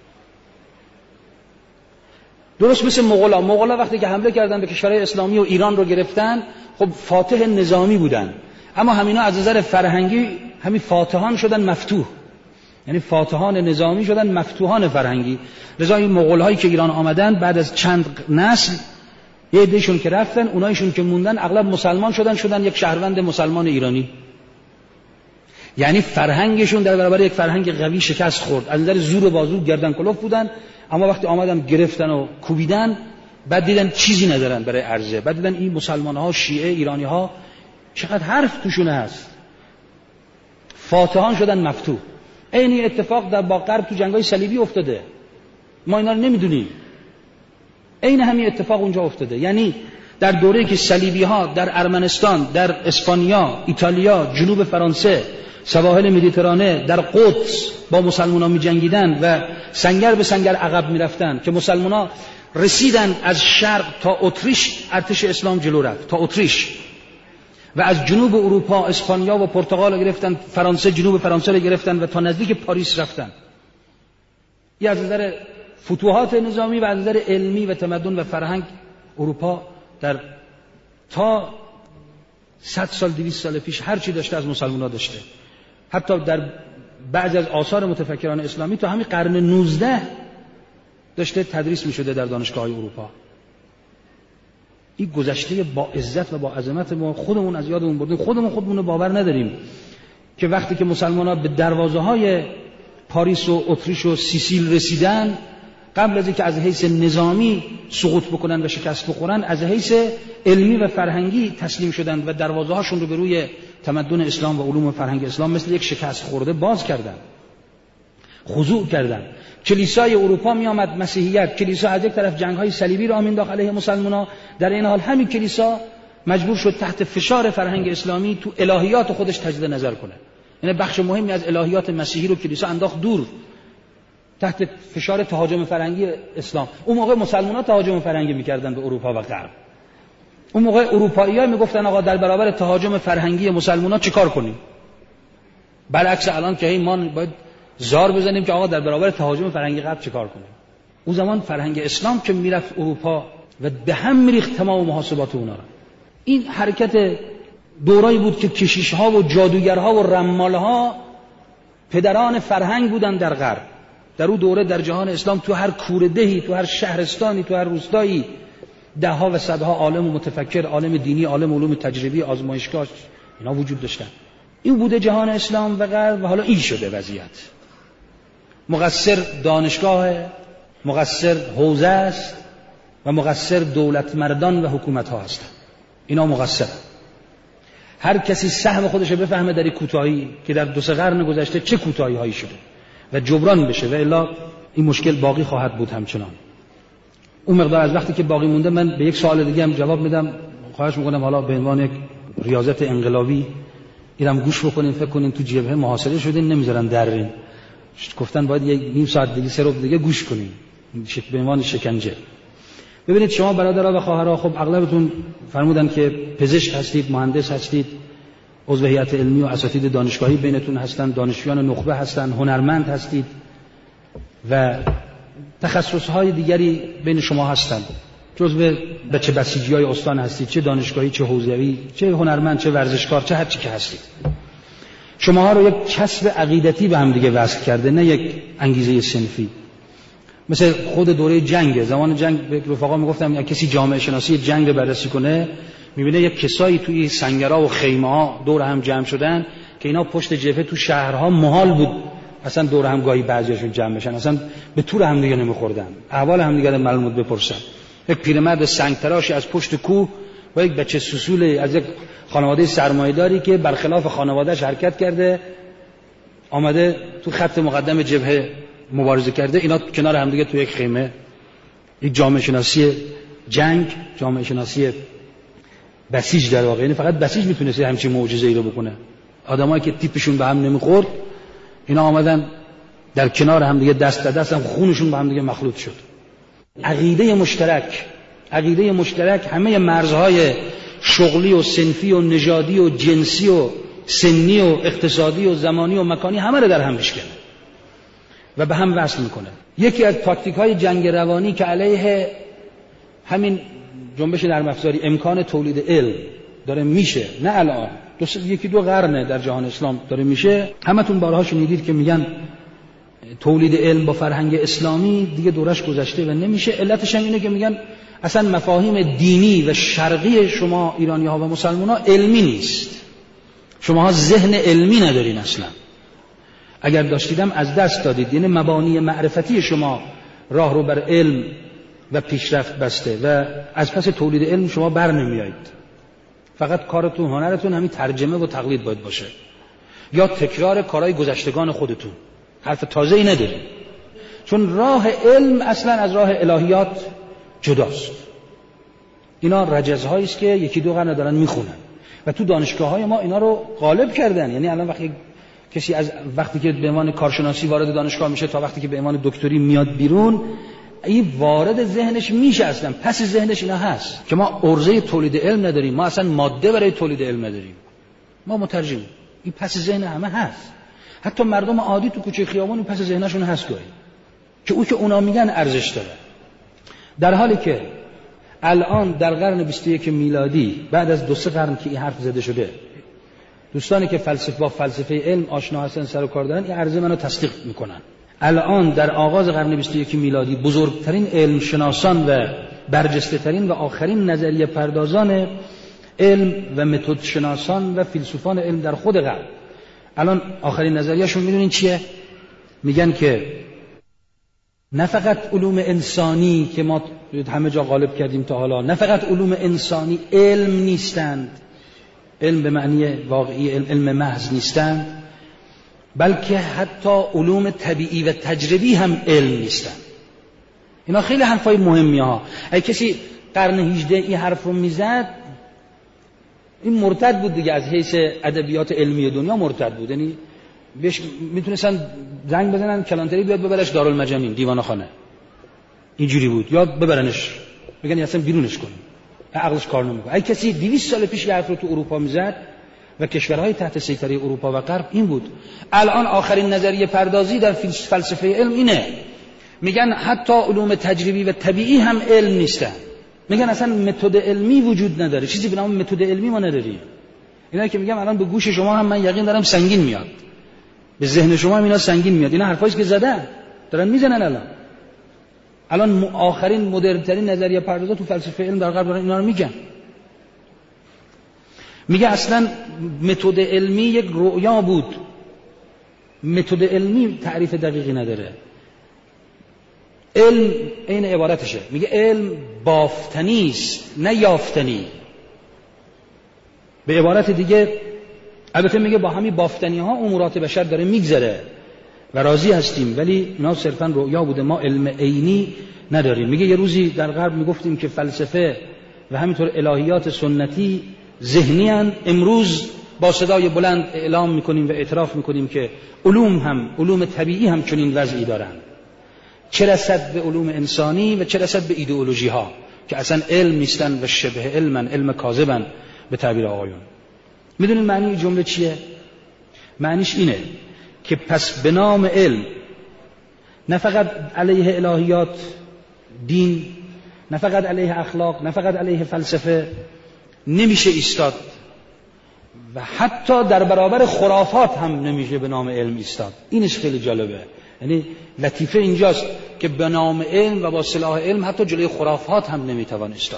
درست مثل مغولا. مغولا وقتی که حمله کردن به کشورهای اسلامی و ایران رو گرفتن، خب فاتح نظامی بودن، اما همینا از نظر فرهنگی همین فاتحان شدن مفتوح، یعنی فاتحان نظامی شدن مفتوحان فرهنگی. لذا این مغول‌هایی که ایران آمدن بعد از چند نسل، یه عده‌شون که رفتن، اونایشون که موندن اغلب مسلمان شدن، شدن یک شهروند مسلمان ایرانی. یعنی فرهنگشون در برابر یک فرهنگ قوی شکست خورد. از نظر زور و بازو گردن کلوف بودن، اما وقتی آمدن گرفتن و کوبیدن، بعد دیدن چیزی ندارن برای عرضه. بعد دیدن این مسلمان‌ها، شیعه، ایرانی‌ها چقدر حرف توشون هست. فاتحان شدن مفتوح. این اتفاق در با غرب تو جنگ‌های صلیبی افتاده، ما اینا رو نمیدونیم. این همین اتفاق اونجا افتاده. یعنی در دوره‌ای که صلیبی‌ها در ارمنستان، در اسپانیا، ایتالیا، جنوب فرانسه، سواحل مدیترانه، در قدس با مسلمان‌ها می‌جنگیدن و سنگر به سنگر عقب می‌رفتن که مسلمان‌ها رسیدن از شرق تا اتریش، ارتش اسلام جلو رفت تا اتریش، و از جنوب اروپا اسپانیا و پرتغال رو گرفتن، فرانسه جنوب فرانسه رو گرفتن و تا نزدیک پاریس رفتن. یه از نظر فتوحات نظامی و از نظر علمی و تمدن و فرهنگ اروپا در تا صد سال دویست سال پیش هر چی داشته از مسلمان‌ها داشته. حتی در بعضی از آثار متفکران اسلامی تو همین قرن نوزده داشته تدریس می‌شده در دانشگاه‌های اروپا. این گذشته با عزت و با عظمت ما خودمون از یادمون بردیم. خودمون خودمون رو باور نداریم که وقتی که مسلمان‌ها به دروازه‌های پاریس و اتریش و سیسیل رسیدن، قبل از اینکه از حیث نظامی سقوط بکنن و شکست بخورن، از حیث علمی و فرهنگی تسلیم شدند و دروازه‌هاشون رو به روی تمدن اسلام و علوم فرهنگ اسلام مثل یک شکست خورده باز کردند، خضوع کردند. کلیسای اروپا می آمد، مسیحیت، کلیسا از یک طرف جنگ‌های صلیبی را مینداخت علیه مسلمان‌ها، در این حال همین کلیسا مجبور شد تحت فشار فرهنگ اسلامی تو الهیات خودش تجدید نظر کنه. یعنی بخش مهمی از الهیات مسیحی رو کلیسا انداخت دور تحت فشار تهاجم فرهنگی اسلام. اون موقع مسلمان‌ها تهاجم فرهنگی می‌کردن به اروپا و غرب. اون موقع اروپایی‌ها میگفتن آقا در برابر تهاجم فرهنگی مسلمان‌ها چیکار کنیم؟ برعکس الان که ما باید زار بزنیم که آقا در برابر تهاجم فرهنگی غرب چیکار کنیم. اون زمان فرهنگ اسلام که میرفت اروپا و به هم میریخت تمام محاسبات اونها را. این حرکت دورایی بود که کشیش‌ها و جادوگرها و رمال‌ها پدران فرهنگ بودن در غرب. در اون دوره در جهان اسلام تو هر کوردهی، تو هر شهرستانی، تو هر روستایی ده ها و صدها عالم و متفکر، عالم دینی، عالم علوم تجربی، آزمایشگاه اینا وجود داشتن. این بوده جهان اسلام و غرب و حالا این شده وضعیت. مقصر دانشگاه، مقصر حوزه است و مقصر دولت مردان و حکومت ها هستند. اینا مقصرن. هر کسی سهم خودش رو بفهمه در این کوتاهی که در دو سه قرن گذشته چه کوتاهی هایی شده و جبران بشه و الا این مشکل باقی خواهد بود همچنان. اون مقدار از وقتی که باقی مونده من به یک سوال دیگه هم جواب میدم. خواهش میکنم حالا به عنوان یک ریاضت انقلابی اینم گوش بکنین، فکر کنین تو جبهه محاصره شدین نمیذارن درین. گفتن باید یک نیم ساعت دیگه سه ربع دیگه گوش کنین. به عنوان شکنجه. ببینید شما برادرها و خواهرها خب اغلبتون فرمودن که پزشک هستید، مهندس هستید، عضو هیئت علمی و اساتید دانشگاهی بینتون هستن، دانشجویان نخبه هستن، هنرمند هستید و تخصصهای دیگری بین شما هستن. جزو بچه بسیجی‌های استان هستید، چه دانشگاهی، چه حوزوی، چه هنرمند، چه ورزشکار، چه هر چی که هستید. شماها رو یک کسب عقیدتی به هم دیگه وصل کرده، نه یک انگیزه صنفی. مثل خود دوره جنگ، زمان جنگ به رفقا میگفتم یا کسی جامعه شناسی جنگ بررسی کنه میبینه یک کسایی توی سنگرها و خیمه‌ها دور هم جمع شدن که اینا پشت جبهه تو شهرها محال بود اصلا دور هم گاهی بعضیاشون جمع بشن، اصلا به طور هم دیگه نمیخوردن، احوال هم دیگه معلومات بپرسن. یک پیرمرد سنگ تراشی از پشت کوه و یک بچه سوسول از یک خانواده سرمایه‌داری که برخلاف خانواده‌اش حرکت کرده آمده تو خط مقدم جبهه مبارزه کرده، اینا کنار هم دیگه تو یک خیمه. یک جامعه شناسی جنگ، جامعه شناسی بسیج در واقع، یعنی فقط بسیج میتونست همچین معجزه‌ای رو بکنه. آدمایی که تیپشون به هم نمیخورد اینا آمدن در کنار هم دیگه دست به دست هم خونشون به هم دیگه مخلوط شد. عقیده مشترک، عقیده مشترک همه مرزهای شغلی و صنفی و نژادی و جنسی و سنی و اقتصادی و زمانی و مکانی همه رو در هم میشکنه و به هم وصل میکنه. یکی از تاکتیک‌های جنگ روانی که علیه همین جنبش نرم افزاری امکان تولید علم داره میشه، نه الان، دو یکی دو قرنه در جهان اسلام داره میشه. همتون بارها شنیدید که میگن تولید علم با فرهنگ اسلامی دیگه دورش گذشته و نمیشه. علتش هم اینه که میگن اصلا مفاهیم دینی و شرقی شما ایرانی ها و مسلمان ها علمی نیست. شما ها ذهن علمی ندارین اصلا. اگر داشتیدم از دست دادید. یعنی مبانی معرفتی شما راه رو بر علم و پیشرفت بسته و از پس تولید علم شما بر نمیایید. فقط کارتون، هنرتون همین ترجمه و تقلید باید باشه یا تکرار کارهای گذشتگان خودتون. حرف تازه‌ای نداریم، چون راه علم اصلا از راه الهیات جداست. اینا رجزهایی است که یکی دو قرن دارن میخونن و تو دانشگاه‌های ما اینا رو غالب کردن. یعنی الان وقتی کسی از وقتی که به عنوان کارشناسی وارد دانشگاه میشه تا وقتی که به عنوان دکتری میاد بیرون، این وارد ذهنش میشه، اصلا پس ذهنش اینا هست که ما عرضه تولید علم نداریم، ما اصلا ماده برای تولید علم نداریم، ما مترجم. این پس ذهن همه هست. حتی مردم عادی تو کوچه خیابون پس ذهنشون هست گاهی که او که اونا میگن ارزش داره، در حالی که الان در قرن بیست و یک میلادی بعد از دو سه قرن که این حرف زده شده، دوستانی که فلسفه با فلسفه علم آشنا هستن سر و کار دارن این عرضه منو تصدیق میکنن. الان در آغاز قرن بیست و یک میلادی بزرگترین علم شناسان و برجسته ترین و آخرین نظریه پردازان علم و متد شناسان و فیلسوفان علم در خود غرب الان آخرین نظریه‌شون میدونین چیه؟ میگن که نه فقط علوم انسانی که ما همه جا غالب کردیم تا حالا، نه فقط علوم انسانی علم نیستند، علم به معنی واقعی علم, علم محض نیستند، بلکه حتی علوم طبیعی و تجربی هم علم نیستند. اینا خیلی حرفای مهمی ها. اگه کسی قرن هجدهم این حرف رو میزد این مرتد بود دیگه، از حیث ادبیات علمی دنیا مرتد بود. یعنی بهش میتونستن زنگ بزنن کلانتری بیاد ببرش دارالمجانین دیوانه خانه، اینجوری بود، یا ببرنش بگن اصلا بیرونش کنیم، عقلش کار نمیکنه. اگه کسی دویست سال پیش حرف رو تو اروپا میزد و کشورهای تحت سیطره اروپا و غرب این بود. الان آخرین نظریه پردازی در فلسفه علم اینه، میگن حتی علوم تجربی و طبیعی هم علم نیستن. میگن اصلا متد علمی وجود نداره، چیزی به نام متد علمی ما نداریم. اینا که میگم الان به گوش شما هم من یقین دارم سنگین میاد، به ذهن شما هم اینا سنگین میاد. اینا حرفایی که زدن دارن میزنن. الان الان آخرین مدرن ترین نظریه پردازا تو فلسفه علم در غرب دارن اینا رو میگن. میگه اصلا متد علمی یک رؤیا بود. متد علمی تعریف دقیقی نداره. علم این عبارتشه، میگه علم بافتنی است نه یافتنی. به عبارت دیگه البته میگه با همین بافتنی ها امورات بشر داره میگذره و راضی هستیم، ولی اینا صرفا رؤیا بوده، ما علم عینی نداریم. میگه یه روزی در غرب میگفتیم که فلسفه و همینطور الهیات سنتی ذهنی هستند، امروز با صدای بلند اعلام میکنیم و اعتراف میکنیم که علوم هم علوم طبیعی هم چنین وضعی دارند، چه رسد به علوم انسانی و چه رسد به ایدئولوژی ها که اصلا علم نیستن و شبه علمن، علم کاذبن به تعبیر آقایون. میدونید معنی جمله چیه؟ معنیش اینه که پس به نام علم نه فقط علیه الهیات دین، نه فقط علیه اخلاق، نه فقط علیه فلسفه نمیشه ایستاد و حتی در برابر خرافات هم نمیشه به نام علم ایستاد. اینش خیلی جالبه. یعنی لطیفه اینجاست که به نام علم و با سلاح علم حتی جلوی خرافات هم نمیتوان ایستاد.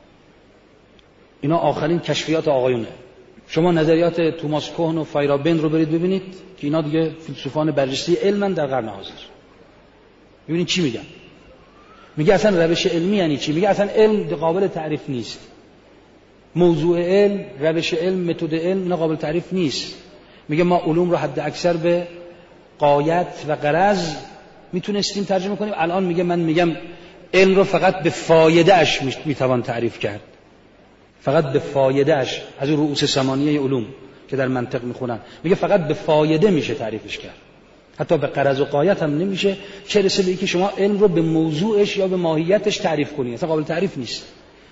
اینا آخرین کشفیات آقایونه. شما نظریات توماس کوهن و فایرابند رو برید ببینید که اینا دیگه فیلسوفان برجسته علمن در قرن حاضر. ببینید چی میگن. میگه اصلا روش علمی یعنی چی؟ میگه اصلا علم قابل تعریف نیست. موضوع علم، روش علم، متد علم اینا قابل تعریف نیست. میگه ما علوم رو حد اکثر به غایت و غرض میتونستیم ترجمه کنیم. الان میگه من میگم علم رو فقط به فایده اش میتوان تعریف کرد، فقط به فایده اش. از اون رؤوس ثمانیه علوم که در منطق میخونن میگه فقط به فایده میشه تعریفش کرد، حتی به غرض و غایت هم نمیشه. چه رسه به اینکه شما علم رو به موضوعش یا به ماهیتش تعریف کنید، اصلا قابل تعریف نیست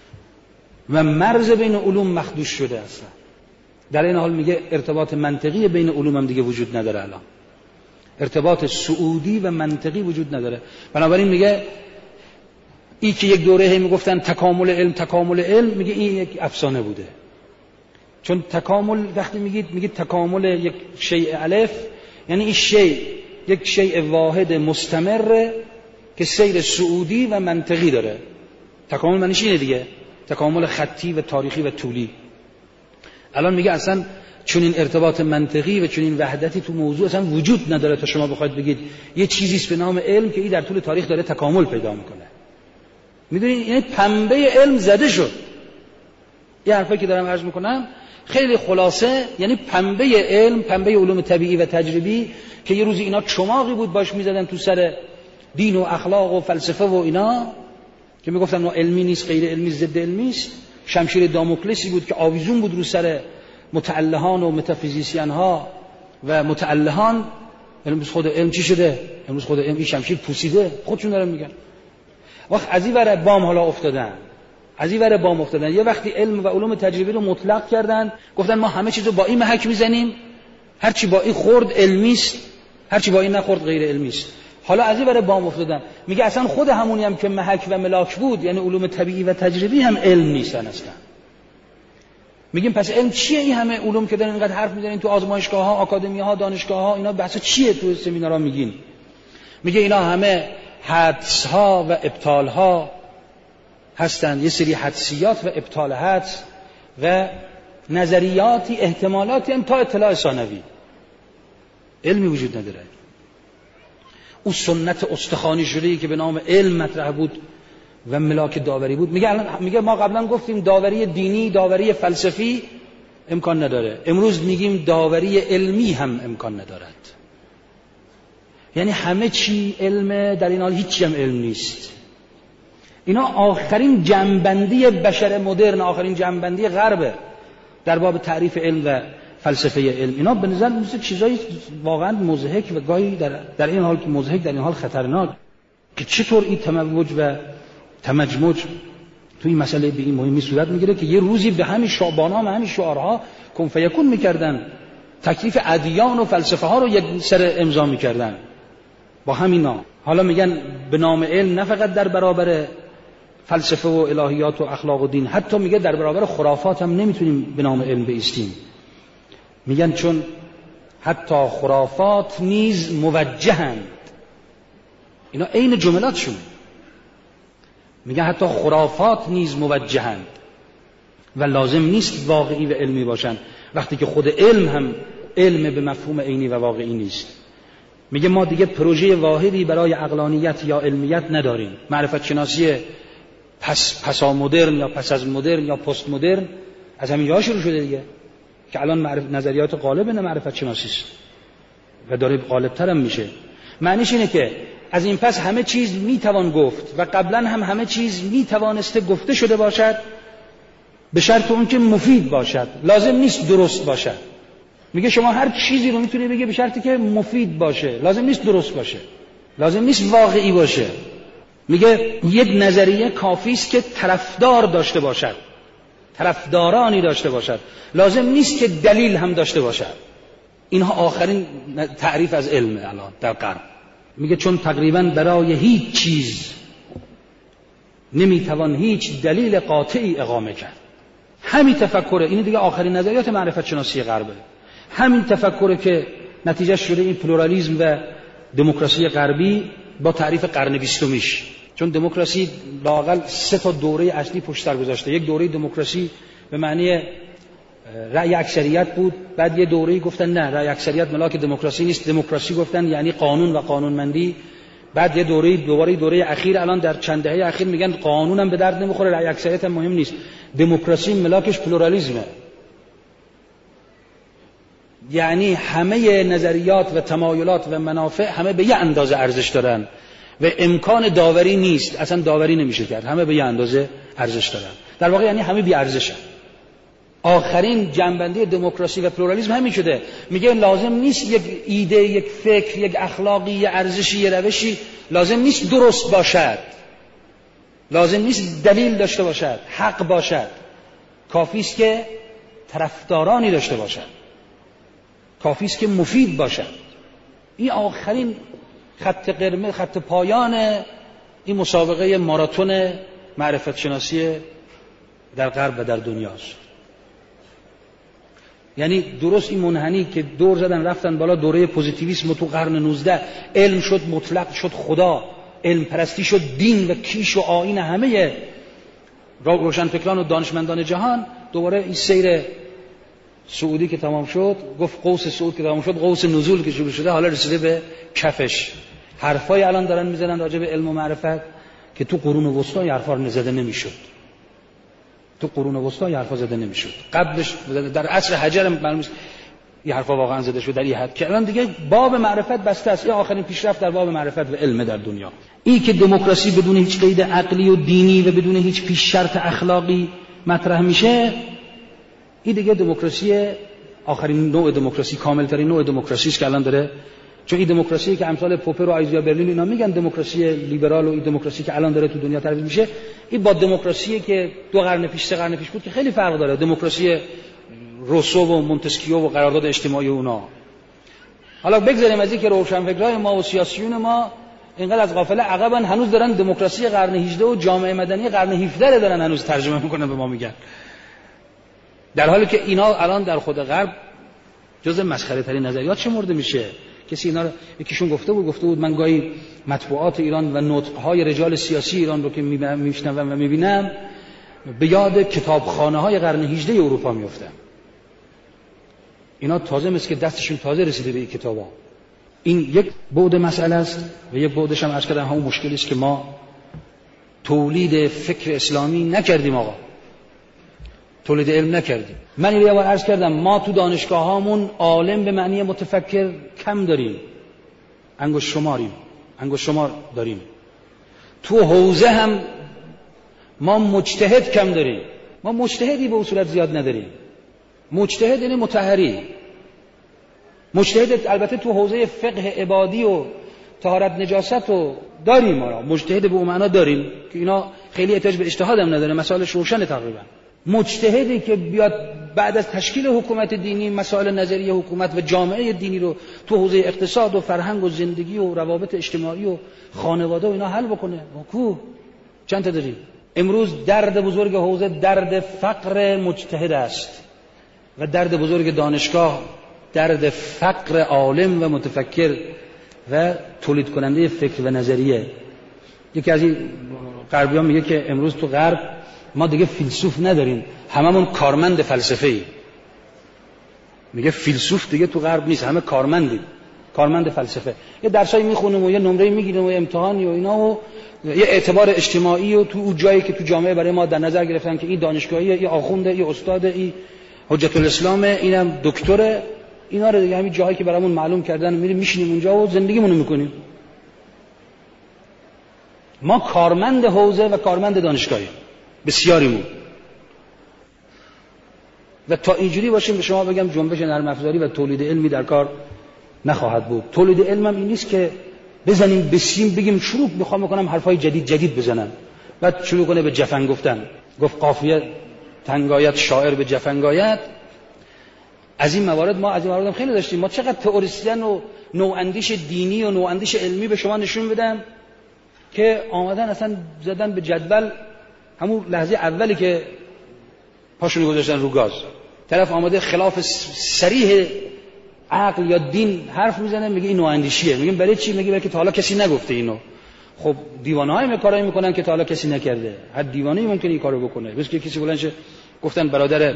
و مرز بین علوم مخدوش شده اصلا. در این حال میگه ارتباط منطقی بین علوم هم دیگه وجود نداره. الان ارتباط سعودی و منطقی وجود نداره. بنابراین میگه این که یک دوره هی میگفتن تکامل علم تکامل علم، میگه این یک افسانه بوده. چون تکامل وقتی میگید میگید تکامل یک شیء الف، یعنی این شیء یک شیء واحد مستمر که سیر سعودی و منطقی داره. تکامل معنیش اینه دیگه، تکامل خطی و تاریخی و طولی. الان میگه اصلا چون این ارتباط منطقی و چون این وحدتی تو موضوع اصلا وجود نداره تا شما بخواید بگید یه چیزیست به نام علم که این در طول تاریخ داره تکامل پیدا میکنه. میدونید یعنی پنبه علم زده شد. یه حرفی که دارم عرض میکنم خیلی خلاصه، یعنی پنبه علم، پنبه علوم طبیعی و تجربی که یه روزی اینا چماقی بود باش میزدن تو سر دین و اخلاق و فلسفه و اینا که میگفتن ما علمی نیست، غیر علمی، ضد علمی است. شمشیر داموکلسی بود که آویزون بود رو سر متعلهان و متافیزیسین ها و متعلهان. امروز خود علم چی شده؟ امروز خود علم این شمشیر پوسیده، خودشون دارن میگن. وقت از این ور بام حالا افتادن، از این ور بام افتادن. یه وقتی علم و علوم تجربی رو مطلق کردن، گفتن ما همه چیزو با این محک میزنیم، هر چی با این خورد علمی است، هر چی با این نخورد غیر علمی است. حالا از این برای بام افتادن. میگه اصلا خود همونی هم که محک و ملاک بود، یعنی علوم طبیعی و تجربی، هم علم نیستن اصلا. میگیم پس علم چیه؟ این همه علوم که دارین اینقدر حرف میزنین تو آزمایشگاه ها، آکادمی ها، دانشگاه ها، اینا بحث چیه تو سمینارها میگین؟ میگه اینا همه حدس ها و ابطال ها هستند، یه سری حدسیات و ابطال حدس و نظریاتی، احتمالاتی هم تا اطلاع ثانوی. علمی وجود نداره. اون سنت استخوانی شده‌ای که به نام علم مطرح بود و ملاک داوری بود. میگه الان میگه ما قبلا گفتیم داوری دینی، داوری فلسفی امکان نداره. امروز میگیم داوری علمی هم امکان ندارد. یعنی همه چی علم، در این حال هیچی هم علم نیست. اینا آخرین جنبندی بشر مدرن، آخرین جنبندی غرب در باب تعریف علم و فلسفه علم. اینا به نظر میاد چیزای واقعا مضحک و گاهی در در این حال که مضحک، در این حال خطرناک، که چطور این تموج و تمجمج توی این مسئله به این مهمی صورت میگیره که یه روزی به همین شعبانا و همین شعارها کن فیکون میکردن، تکلیف ادیان و فلسفه ها رو یک سر امضا میکردن با همینا. حالا میگن به نام علم نه فقط در برابر فلسفه و الهیات و اخلاق و دین، حتی میگه در برابر خرافات هم نمیتونیم به نام علم بایستیم. میگن چون حتی خرافات نیز موجهند. اینا عین جملاتشون. میگن حتی خرافات نیز موجهند و لازم نیست واقعی و علمی باشند، وقتی که خود علم هم علم به مفهوم عینی و واقعی نیست. میگه ما دیگه پروژه واحدی برای عقلانیت یا علمیت نداریم. معرفت شناسی پس پسا مدرن یا پس از مدرن یا پست مدرن از همین جا شروع شده دیگه، که الان معرفت نظریات غالب نه معرفت شناسی است و داره غالب‌تر هم میشه. معنیش اینه که از این پس همه چیز میتوان گفت و قبلا هم همه چیز میتوانسته گفته شده باشد، به شرط اون که مفید باشد. لازم نیست درست باشد. میگه شما هر چیزی رو میتونی بگی به شرطی که مفید باشه، لازم نیست درست باشه، لازم نیست واقعی باشه. میگه یک نظریه کافی است که طرفدار داشته باشد، طرفدارانی داشته باشد، لازم نیست که دلیل هم داشته باشد. اینها آخرین تعریف از علم الان در غرب. میگه چون تقریبا برای هیچ چیز نمیتوان هیچ دلیل قاطعی اقامه کرد. همین تفکره، این دیگه آخرین نظریات معرفت شناسی غربه. همین تفکره که نتیجه شده این پلورالیسم و دموکراسی غربی با تعریف قرن بیستمیش. چون دموکراسی لااقل سه تا دوره اصلی پشت سر گذاشته. یک دوره دموکراسی به معنی رأی اکثریت بود، بعد یه دوره‌ای گفتن نه، رأی اکثریت ملاک دموکراسی نیست، دموکراسی گفتن یعنی قانون و قانونمندی. بعد یه دوره‌ای دوباره دوره اخیر، الان در چند دهه اخیر میگن قانونم به درد نمیخوره، رأی اکثریت هم مهم نیست، دموکراسی ملاکش پلورالیسمه. یعنی همه نظریات و تمایلات و منافع همه به یه اندازه ارزش دارن و امکان داوری نیست، اصلا داوری نمیشه کرد، همه به یه اندازه ارزش دارن. در واقع یعنی همه بی ارزشن. آخرین جنبندی دموکراسی و پلورالیسم همین شده. میگه لازم نیست یک ایده، یک فکر، یک اخلاقی، یک ارزشی، یک روشی لازم نیست درست باشد، لازم نیست دلیل داشته باشد، حق باشد، کافی است که طرفدارانی داشته باشد، کافی است که مفید باشد. این آخرین خط قرمز، خط پایان این مسابقه ماراتون معرفت شناسی در غرب و در دنیاست. یعنی درست این منحنی که دور زدن رفتن بالا، دوره پوزیتیویسم تو قرن نوزده، علم شد مطلق، شد خدا، علم پرستی شد دین و کیش و آیین همه روشنفکران و دانشمندان جهان. دوباره این سیر سعودی که تمام شد، گفت قوس صعود که تمام شد، قوس نزول که شروع شده، حالا رسیده به کفش. حرفای الان دارن میزنن راجع به علم و معرفت که تو قرون وسطا این حرفا رو زده نمیشد. تو قرون وسطا این حرفا زده نمیشد. قبلش در عصر حجر معلومه این حرفا واقعا زده شد در این حد که الان دیگه باب معرفت بسته است. این آخرین پیشرفت در باب معرفت و علم در دنیا. این که دموکراسی بدون هیچ قید عقلی و دینی و بدون هیچ پیش شرط اخلاقی مطرح میشه، این دیگه دموکراسی آخرین نوع دموکراسی، کاملترین نوع دموکراسی است که الان داره. چون این دموکراسی که امثال پوپر و آیزیا برلین اینا میگن دموکراسی لیبرال و این دموکراسی که الان داره تو دنیا ترویج میشه، این با دموکراسی که دو قرن پیش سه قرن پیش بود که خیلی فرق داره. دموکراسی روسو و مونتسکیو و قرارداد اجتماعی اونا. حالا بگذاریم از این که روشنفکرای ما و سیاسیون ما اینقدر از غافله عقبن، هنوز دارن دموکراسی قرن هجدهم و جامعه مدنی قرن هفدهم دارن هنوز ترجمه میکنن به ما میگن، در حالی که اینا الان در خود غرب جز مسخره ترین نظریات شمرده میشه. کسی اینا رو یکیشون گفته بود گفته بود من گاهی مطبوعات ایران و نطق‌های رجال سیاسی ایران رو که میشنوم و میبینم به یاد کتابخانه‌های قرن هجدهم اروپا میافتم. اینا تازه مثل که دستشون تازه رسیده به این کتابا. این یک بعد مسئله است و یک بعدش هم عرض کردم همون مشکلی است که ما تولید فکر اسلامی نکردیم. آقا تولید علم نکردیم. من اینو یه بار عرض کردم ما تو دانشگاهامون عالم به معنی متفکر کم داریم، انگشت شماریم، انگشت شمار داریم. تو حوزه هم ما مجتهد کم داریم. ما مجتهدی به اصولت زیاد نداریم. مجتهد یعنی مطهری. مجتهد البته تو حوزه فقه عبادی و طهارت نجاست و داریم، ما مجتهد به اون معنا داریم که اینا خیلی احتیاج به اجتهاد هم نداره، مسائلش روشن تقریبا. مجتهدی که بیاد بعد از تشکیل حکومت دینی مسائل نظری حکومت و جامعه دینی رو تو حوزه اقتصاد و فرهنگ و زندگی و روابط اجتماعی و خانواده و اینا حل بکنه، کو چند تا داریم؟ امروز درد بزرگ حوزه درد فقر مجتهد است و درد بزرگ دانشگاه درد فقر عالم و متفکر و تولید کننده فکر و نظریه. یکی از این غربیان میگه که امروز تو غرب ما دیگه فیلسوف نداریم، هممون کارمند فلسفه ای. میگه فیلسوف دیگه تو غرب نیست، همه کارمندیم، کارمند فلسفه. یه درسایی میخونیم و یه نمره میگیریم و یه امتحانی و اینا و یه اعتبار اجتماعی و تو اون جایی که تو جامعه برای ما در نظر گرفتن که این دانشگاهیه، این آخونده، این استاده، این حجت الاسلامه، اینم دکتره، اینا رو دیگه همین جایی که برامون معلوم کردن میریم میشینیم اونجا و زندگیمونو میکنیم. ما کارمند حوزه و کارمند دانشگاهی بسیاریمون. و تا اینجوری باشیم به شما بگم جنبش نرم افزاری و تولید علمی در کار نخواهد بود. تولید علم هم این نیست که بزنیم بسیم بگیم شروع میخوام بکنم حرفای جدید جدید بزنم بعد شروع کنه به جفن گفتن. گفت قافیه تنگایت شاعر به جفنگایت. از این موارد ما از این موارد هم خیلی داشتیم. ما چقدر تئوریسین و نواندیش دینی و نواندیش علمی به شما نشون بدم که آمدن اصلا زدن به جدول همون لحظه اولی که پاشونو گذاشتن رو گاز. طرف آمده خلاف صریح عقل یا دین حرف میزنه، میگه این نواندیشیه. میگیم برای چی؟ میگه برای که تا حالا کسی نگفته اینو. خب دیوانه‌های می کارایی میکنن که تا حالا کسی نکرده. هر دیوانه‌ای ممکنه این کارو بکنه. بس که کسی بلندشه گفتن برادر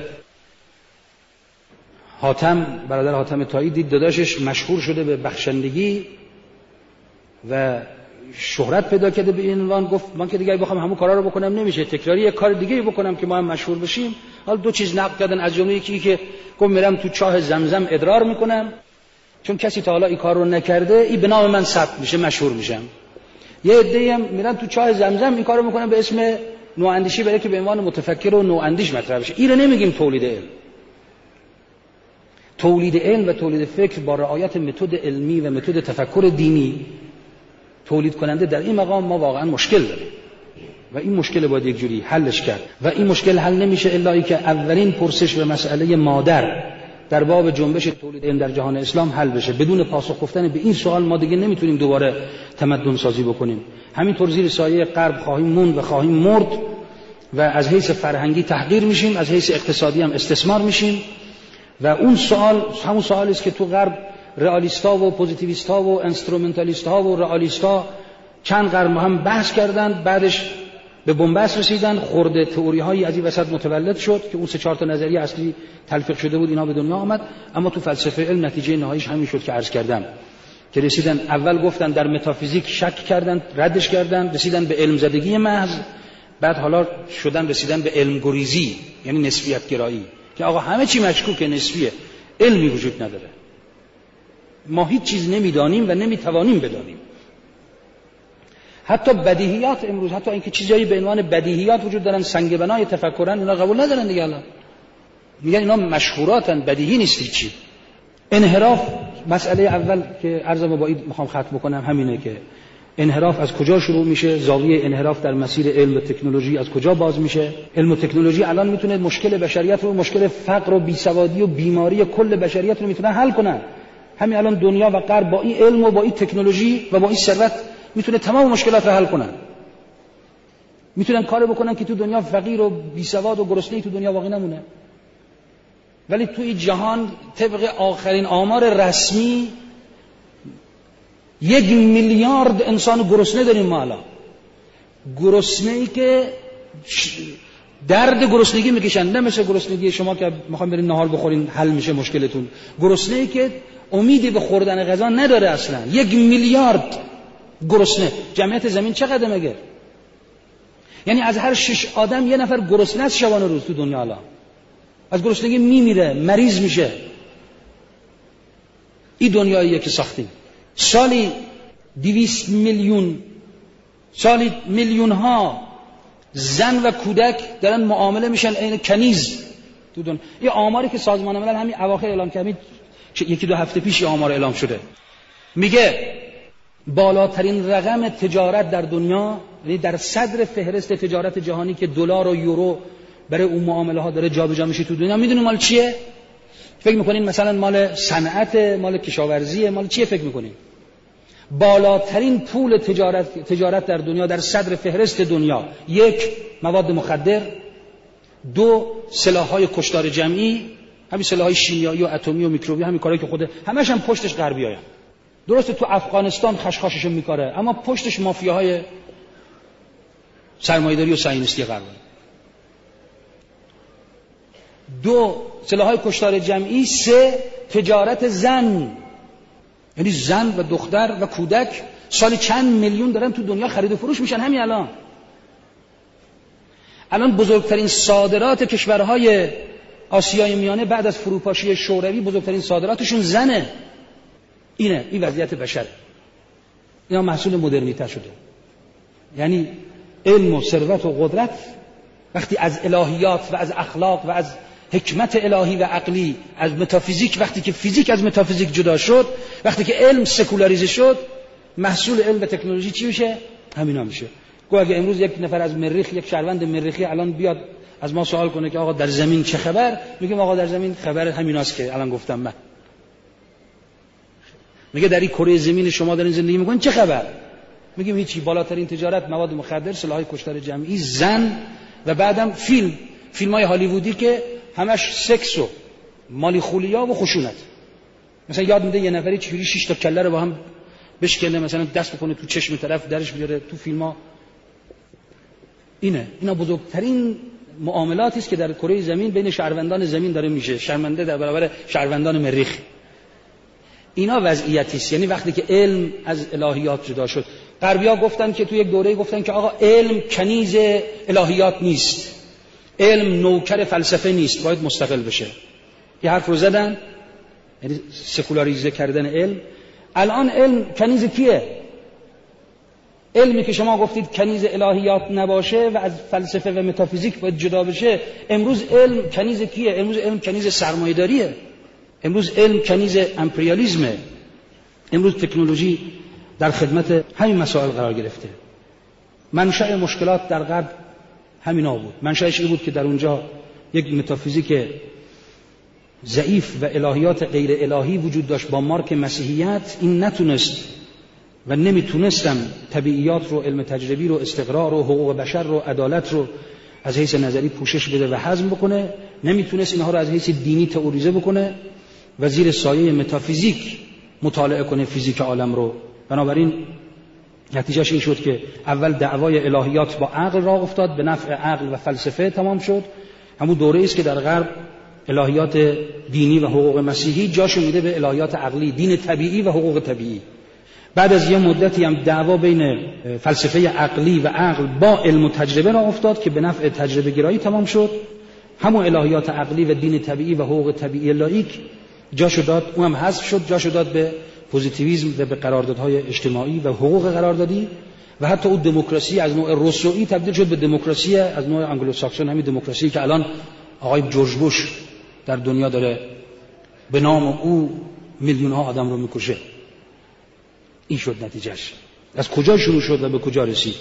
حاتم برادر حاتم طایی دید داداشش مشهور شده به بخشندگی و شهرت پیدا کرده به این عنوان. گفت من که دیگه بخوام همون کارا رو بکنم نمیشه، تکراری یک کار دیگه بکنم که ما هم مشهور بشیم. حالا دو چیز نقد کردن، از جمله یکی که گفت میرم تو چاه زمزم ادرار میکنم چون کسی تا حالا این کار رو نکرده، این به نام من ثبت میشه، مشهور میشم. یه عده‌ای هم میرن تو چاه زمزم این کارو میکنن به اسم نواندیشی، برای که به عنوان متفکر و نواندیش مطرح بشه. این رو نمیگیم تولید علم. تولید علم و تولید فکر با رعایت متد علمی و متد تفکر دینی تولید کننده در این مقام ما واقعا مشکل داریم و این مشکل باید یک جوری حلش کرد و این مشکل حل نمیشه الا ای که اولین پرسش به مسئله مادر در باب جنبش تولید علم در جهان اسلام حل بشه. بدون پاسخ گفتن به این سوال ما دیگه نمیتونیم دوباره تمدن سازی بکنیم. همینطور زیر سایه غرب خواهیم موند و خواهیم مرد و از حیث فرهنگی تحقیر میشیم، از حیث اقتصادی هم استثمار میشیم و اون سوال همون سوالی است که تو غرب رئالیستا و پوزیتیویستا و انسترومنتالیستا و رئالیستا چند قرن هم بحث کردند، بعدش به بنبست رسیدن، خورده تئوری هایی از این وسط متولد شد که اون سه چهار تا نظریه اصلی تلفیق شده بود اینا به دنیا آمد. اما تو فلسفه علم نتیجه نهاییش همین شد که عرض کردم که رسیدن اول گفتن در متافیزیک شک کردن، ردش کردن، رسیدن به علم زدگی محض، بعد حالا شدن رسیدن به علم گریزی یعنی نسبیت گرایی که آقا همه چی مشکوکه، نسبیه، علمی وجود نداره، ما هیچ چیز نمیدانیم و نمیتوانیم بدانیم. حتی بدیهیات امروز، حتی اینکه چیزایی به عنوان بدیهیات وجود دارن، سنگ بنای تفکرن، اینا قبول ندارن دیگه. الان میگن اینا مشهوراتن، بدیهی نیست چی. انحراف مسئله اول که عرضم با این میخوام ختم بکنم همینه که انحراف از کجا شروع میشه، زاویه انحراف در مسیر علم و تکنولوژی از کجا باز میشه. علم و تکنولوژی الان میتونه مشکل بشریت رو، مشکل فقر و بیسوادی و بیماری کل بشریت رو میتونه حل کنه. همین الان دنیا و غرب با این علم و با این تکنولوژی و با این ثروت میتونه تمام مشکلات رو حل کنن، میتونن کار بکنن که تو دنیا فقیر و بیسواد و گرسنه تو دنیا باقی نمونه. ولی تو این جهان طبق آخرین آمار رسمی یک میلیارد انسان گرسنه داریم ما الان. گرسنه ای که درد گرسنگی میکشن، نه مثل گرسنگی شما که میخوایم برین نهار بخورین حل میشه مشکلتون. گرسنه ای که امیدی به خوردن غذا نداره اصلا. یک میلیارد گرسنه. جمعیت زمین چقدر مگه؟ یعنی از هر شش آدم یه نفر گرسنه است شبانه روز تو دنیا الان. از گرسنگی میمیره، مریض میشه. این دنیاییه که ساختیم. سالی دویست میلیون، سالی میلیون ها زن و کودک دارن معامله میشن عین کنیز تو دنیا. یه آماری که سازمان ملل همین اواخر اعلام کرد، یکی دو هفته پیش آمار اعلام شده، میگه بالاترین رقم تجارت در دنیا، یعنی در صدر فهرست تجارت جهانی که دلار و یورو برای اون معامله ها داره جابجا میشه تو دنیا، میدونید مال چیه؟ فکر میکنین مثلا مال صنعت، مال کشاورزی، مال چیه فکر میکنین؟ بالاترین پول تجارت تجارت در دنیا در صدر فهرست دنیا، یک مواد مخدر، دو سلاح‌های کشتار جمعی، همین سلاح‌های شیمیایی و اتمی و میکروبی، همین کارهایی که خود همش هم پشتش غربی‌ها. درسته تو افغانستان خشخاشش میکاره، اما پشتش مافیاهای سرمایه‌داری و صهیونیستی غربی. دو سلاح‌های کشتار جمعی، سه تجارت زن، یعنی زن و دختر و کودک سالی چند میلیون دارن تو دنیا خرید و فروش میشن. همین الان الان بزرگترین صادرات کشورهای آسیای میانه بعد از فروپاشی شوروی بزرگترین صادراتشون زنه. اینه، این وضعیت بشر. اینا محصول مدرنیته شده. یعنی علم و ثروت و قدرت وقتی از الهیات و از اخلاق و از حکمت الهی و عقلی، از متافیزیک، وقتی که فیزیک از متافیزیک جدا شد، وقتی که علم سکولاریزه شد، محصول علم و تکنولوژی چی میشه؟ همینا میشه. گو اگه امروز یک نفر از مریخ، یک شهروند مریخی الان بیاد از ما سوال کنه که آقا در زمین چه خبر، میگیم آقا در زمین خبر همیناست که الان گفتم من. میگه در این کره زمین شما دارین زندگی میکنین چه خبر؟ میگیم هیچی، بالاترین تجارت مواد مخدر، سلاح‌های کشتار جمعی، زن و بعدم فیلم، فیلم‌های هالیوودی که همش سکس و مالی خولیا و خشونت. مثلا یاد میده یه نفری چجوری شش تا کله رو با هم بشکنه، مثلا دست بکنه تو چشم طرف درش بیاره تو فیلم‌ها. اینه، اینا بزرگترین معاملاتی است که در کره زمین بین شهروندان زمین داره میشه. شرمنده در برابر شهروندان مریخ. اینا وضعیتی است. یعنی وقتی که علم از الهیات جدا شد، غربی‌ها گفتن که تو یک دوره گفتن که آقا علم کنیز الهیات نیست، علم نوکر فلسفه نیست، باید مستقل بشه. یه حرف رو زدن، یعنی سکولاریزه کردن علم. الان علم کنیز کیه؟ علمی که شما گفتید کنیز الهیات نباشه و از فلسفه و متافیزیک باید جدا بشه، امروز علم کنیز کیه؟ امروز علم کنیز سرمایه‌داریه. امروز علم کنیز امپریالیسمه. امروز تکنولوژی در خدمت همین مسائل قرار گرفته. منشأ مشکلات در غرب همینا بود. منشأش این بود که در اونجا یک متافیزیک ضعیف و الهیات غیر الهی وجود داشت با مارک مسیحیت. این نتونست و نمیتونستم طبیعیات رو، علم تجربی رو، استقرار رو، حقوق بشر رو، عدالت رو از حیث نظری پوشش بده و هضم بکنه. نمیتونست اینها رو از حیث دینی تئوریزه بکنه و زیر سایه متافیزیک مطالعه کنه فیزیک عالم رو. بنابراین نتیجهش این شد که اول دعوای الهیات با عقل راه افتاد، به نفع عقل و فلسفه تمام شد. همون دوره است که در غرب الهیات دینی و حقوق مسیحی جاشو میده به الهیات عقلی، دین طبیعی و حقوق طبیعی. بعد از یه مدتی هم دعوا بین فلسفه عقلی و عقل با علم و تجربه راه افتاد که به نفع تجربه گرایی تمام شد. همون الهیات عقلی و دین طبیعی و حقوق طبیعی لاییک جاشو داد، اونم حذف شد، جاشو داد به پوزیتیویسم و به قراردادهای اجتماعی و حقوق قراردادی و حتی اون دموکراسی از نوع روسویی تبدیل شد به دموکراسی از نوع انگلوساکسون، همین دموکراسی که الان آقای جورج بوش در دنیا داره به نام او میلیون ها آدم رو میکشه. این شد نتیجهش. از کجا شروع شد و به کجا رسید؟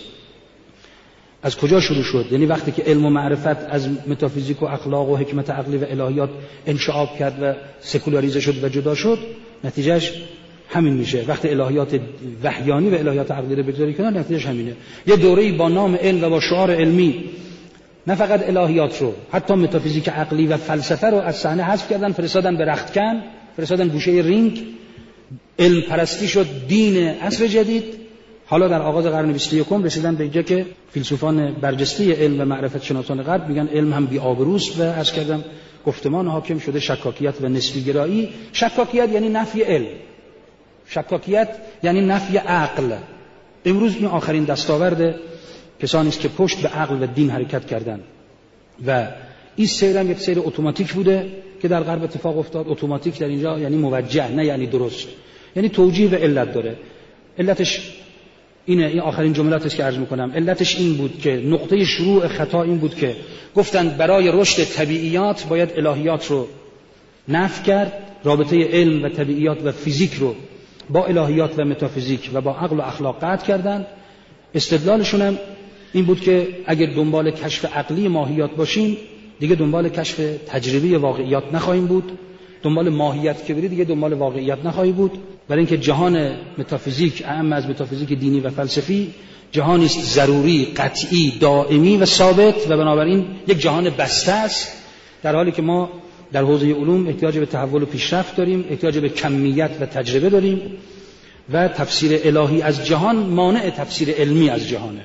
از کجا شروع شد؟ یعنی وقتی که علم و معرفت از متافیزیک و اخلاق و حکمت عقلی و الهیات انشعاب کرد و سکولاریزه شد و جدا شد، نتیجهش همین میشه. وقتی الهیات وحیانی و الهیات عقلی رو بگذاری کنار، نتیجهش همینه. یه دوره‌ای با نام علم و با شعار علمی نه فقط الهیات رو، حتی متافیزیک عقلی و فلسفه رو از صحنه حذف کردن، فرستادن به رختکن، فرستادن گوشه رینگ. علم پرستی شد دین عصر جدید. حالا در آغاز قرن بیست و یکم رسیدن به اینجا که فیلسوفان برجسته علم و معرفت شناسان غرب میگن علم هم بی‌آبروست و عرض کردم گفتمان حاکم شده شکاکیت و نسبی گرایی. شکاکیت یعنی نفی علم، شکاکیت یعنی نفی عقل. امروز این آخرین دستاورد کسانی است که پشت به عقل و دین حرکت کردند و این سیر هم یک سیر اتوماتیک بوده که در غرب اتفاق افتاد. اتوماتیک در اینجا یعنی موجه، نه یعنی درست، یعنی توجیه و علت داره. علتش اینه، این آخرین جملاتی است که عرض میکنم. علتش این بود که نقطه شروع خطا این بود که گفتند برای رشد طبیعیات باید الهیات رو نفی کرد، رابطه علم و طبیعیات و فیزیک رو با الهیات و متافیزیک و با عقل و اخلاق قطع کردند. استدلالشون هم این بود که اگر دنبال کشف عقلی ماهیات باشیم دیگه دنبال کشف تجربی واقعیات نخواهیم بود، دنبال ماهیت که برید دیگه دنبال واقعیت نخواهی بود. برای اینکه جهان متافیزیک اعم از متافیزیک دینی و فلسفی جهانی است ضروری، قطعی، دائمی و ثابت و بنابراین یک جهان بسته است، در حالی که ما در حوزه علوم احتیاج به تحول و پیشرفت داریم، احتیاج به کمیت و تجربه داریم و تفسیر الهی از جهان مانع تفسیر علمی از جهانه.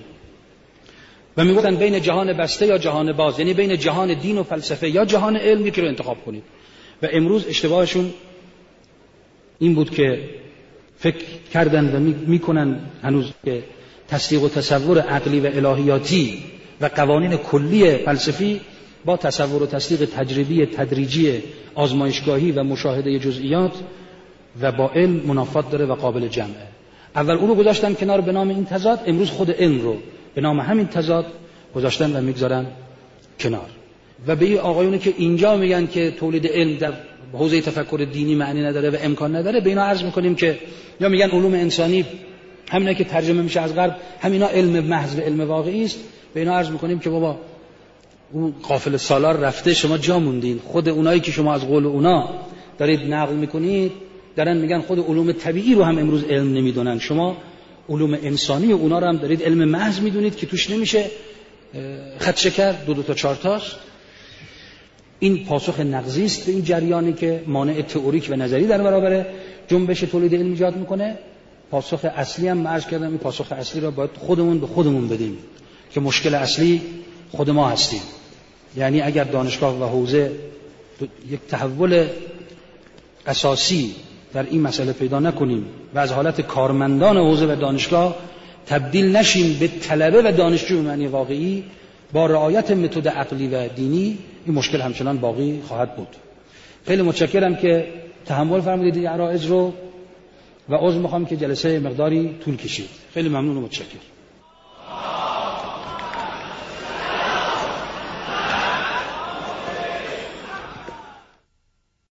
و میگفتن بین جهان بسته یا جهان باز، یعنی بین جهان دین و فلسفه یا جهان علم، یکی رو انتخاب کنید. و امروز اشتباهشون این بود که فکر کردن و میکنن هنوز که تصدیق و تصور عقلی و الهیاتی و قوانین کلی فلسفی با تصور و تصدیق تجربی تدریجی آزمایشگاهی و مشاهده جزئیات و با علم منافات داره و قابل جمعه. اول اون رو گذاشتن کنار به نام این تضاد، امروز خود علم رو به نام همین تضاد گذاشتن و میگذارن کنار. و به این آقایونی که اینجا میگن که تولید علم در حوزه تفکر دینی معنی نداره و امکان نداره، به اینا عرض میکنیم که یا میگن علوم انسانی همینا که ترجمه میشه از غرب همینا علم محض و علم واقعی است، به اینا عرض میکنیم که بابا اون قافله سالار رفته، شما جا موندین. خود اونایی که شما از قول اونا دارید نقل میکنید دارن میگن خود علوم طبیعی رو هم امروز علم نمیدونن، شما علوم انسانی و اونا رو هم دارید علم محض میدونید که توش نمیشه خط شکر دو دو تا چهار تاست. این پاسخ نقضی است به این جریانی که مانع تئوریک و نظری در برابر جنبش تولید علم ایجاد میکنه. پاسخ اصلی هم عرض کردم، این پاسخ اصلی را باید خودمون به خودمون بدیم که مشکل اصلی خود ما هستیم. یعنی اگر دانشگاه و حوزه یک تحول اساسی در این مسئله پیدا نکنیم و از حالت کارمندان حوزه و دانشگاه تبدیل نشیم به طلبه و دانشجو معنی واقعی با رعایت متد عقلی و دینی، این مشکل همچنان باقی خواهد بود. خیلی متشکرم که تحمل فرمودید این عرایض رو و عذر میخوام که جلسه مقداری طول کشید. خیلی ممنون و متشکرم.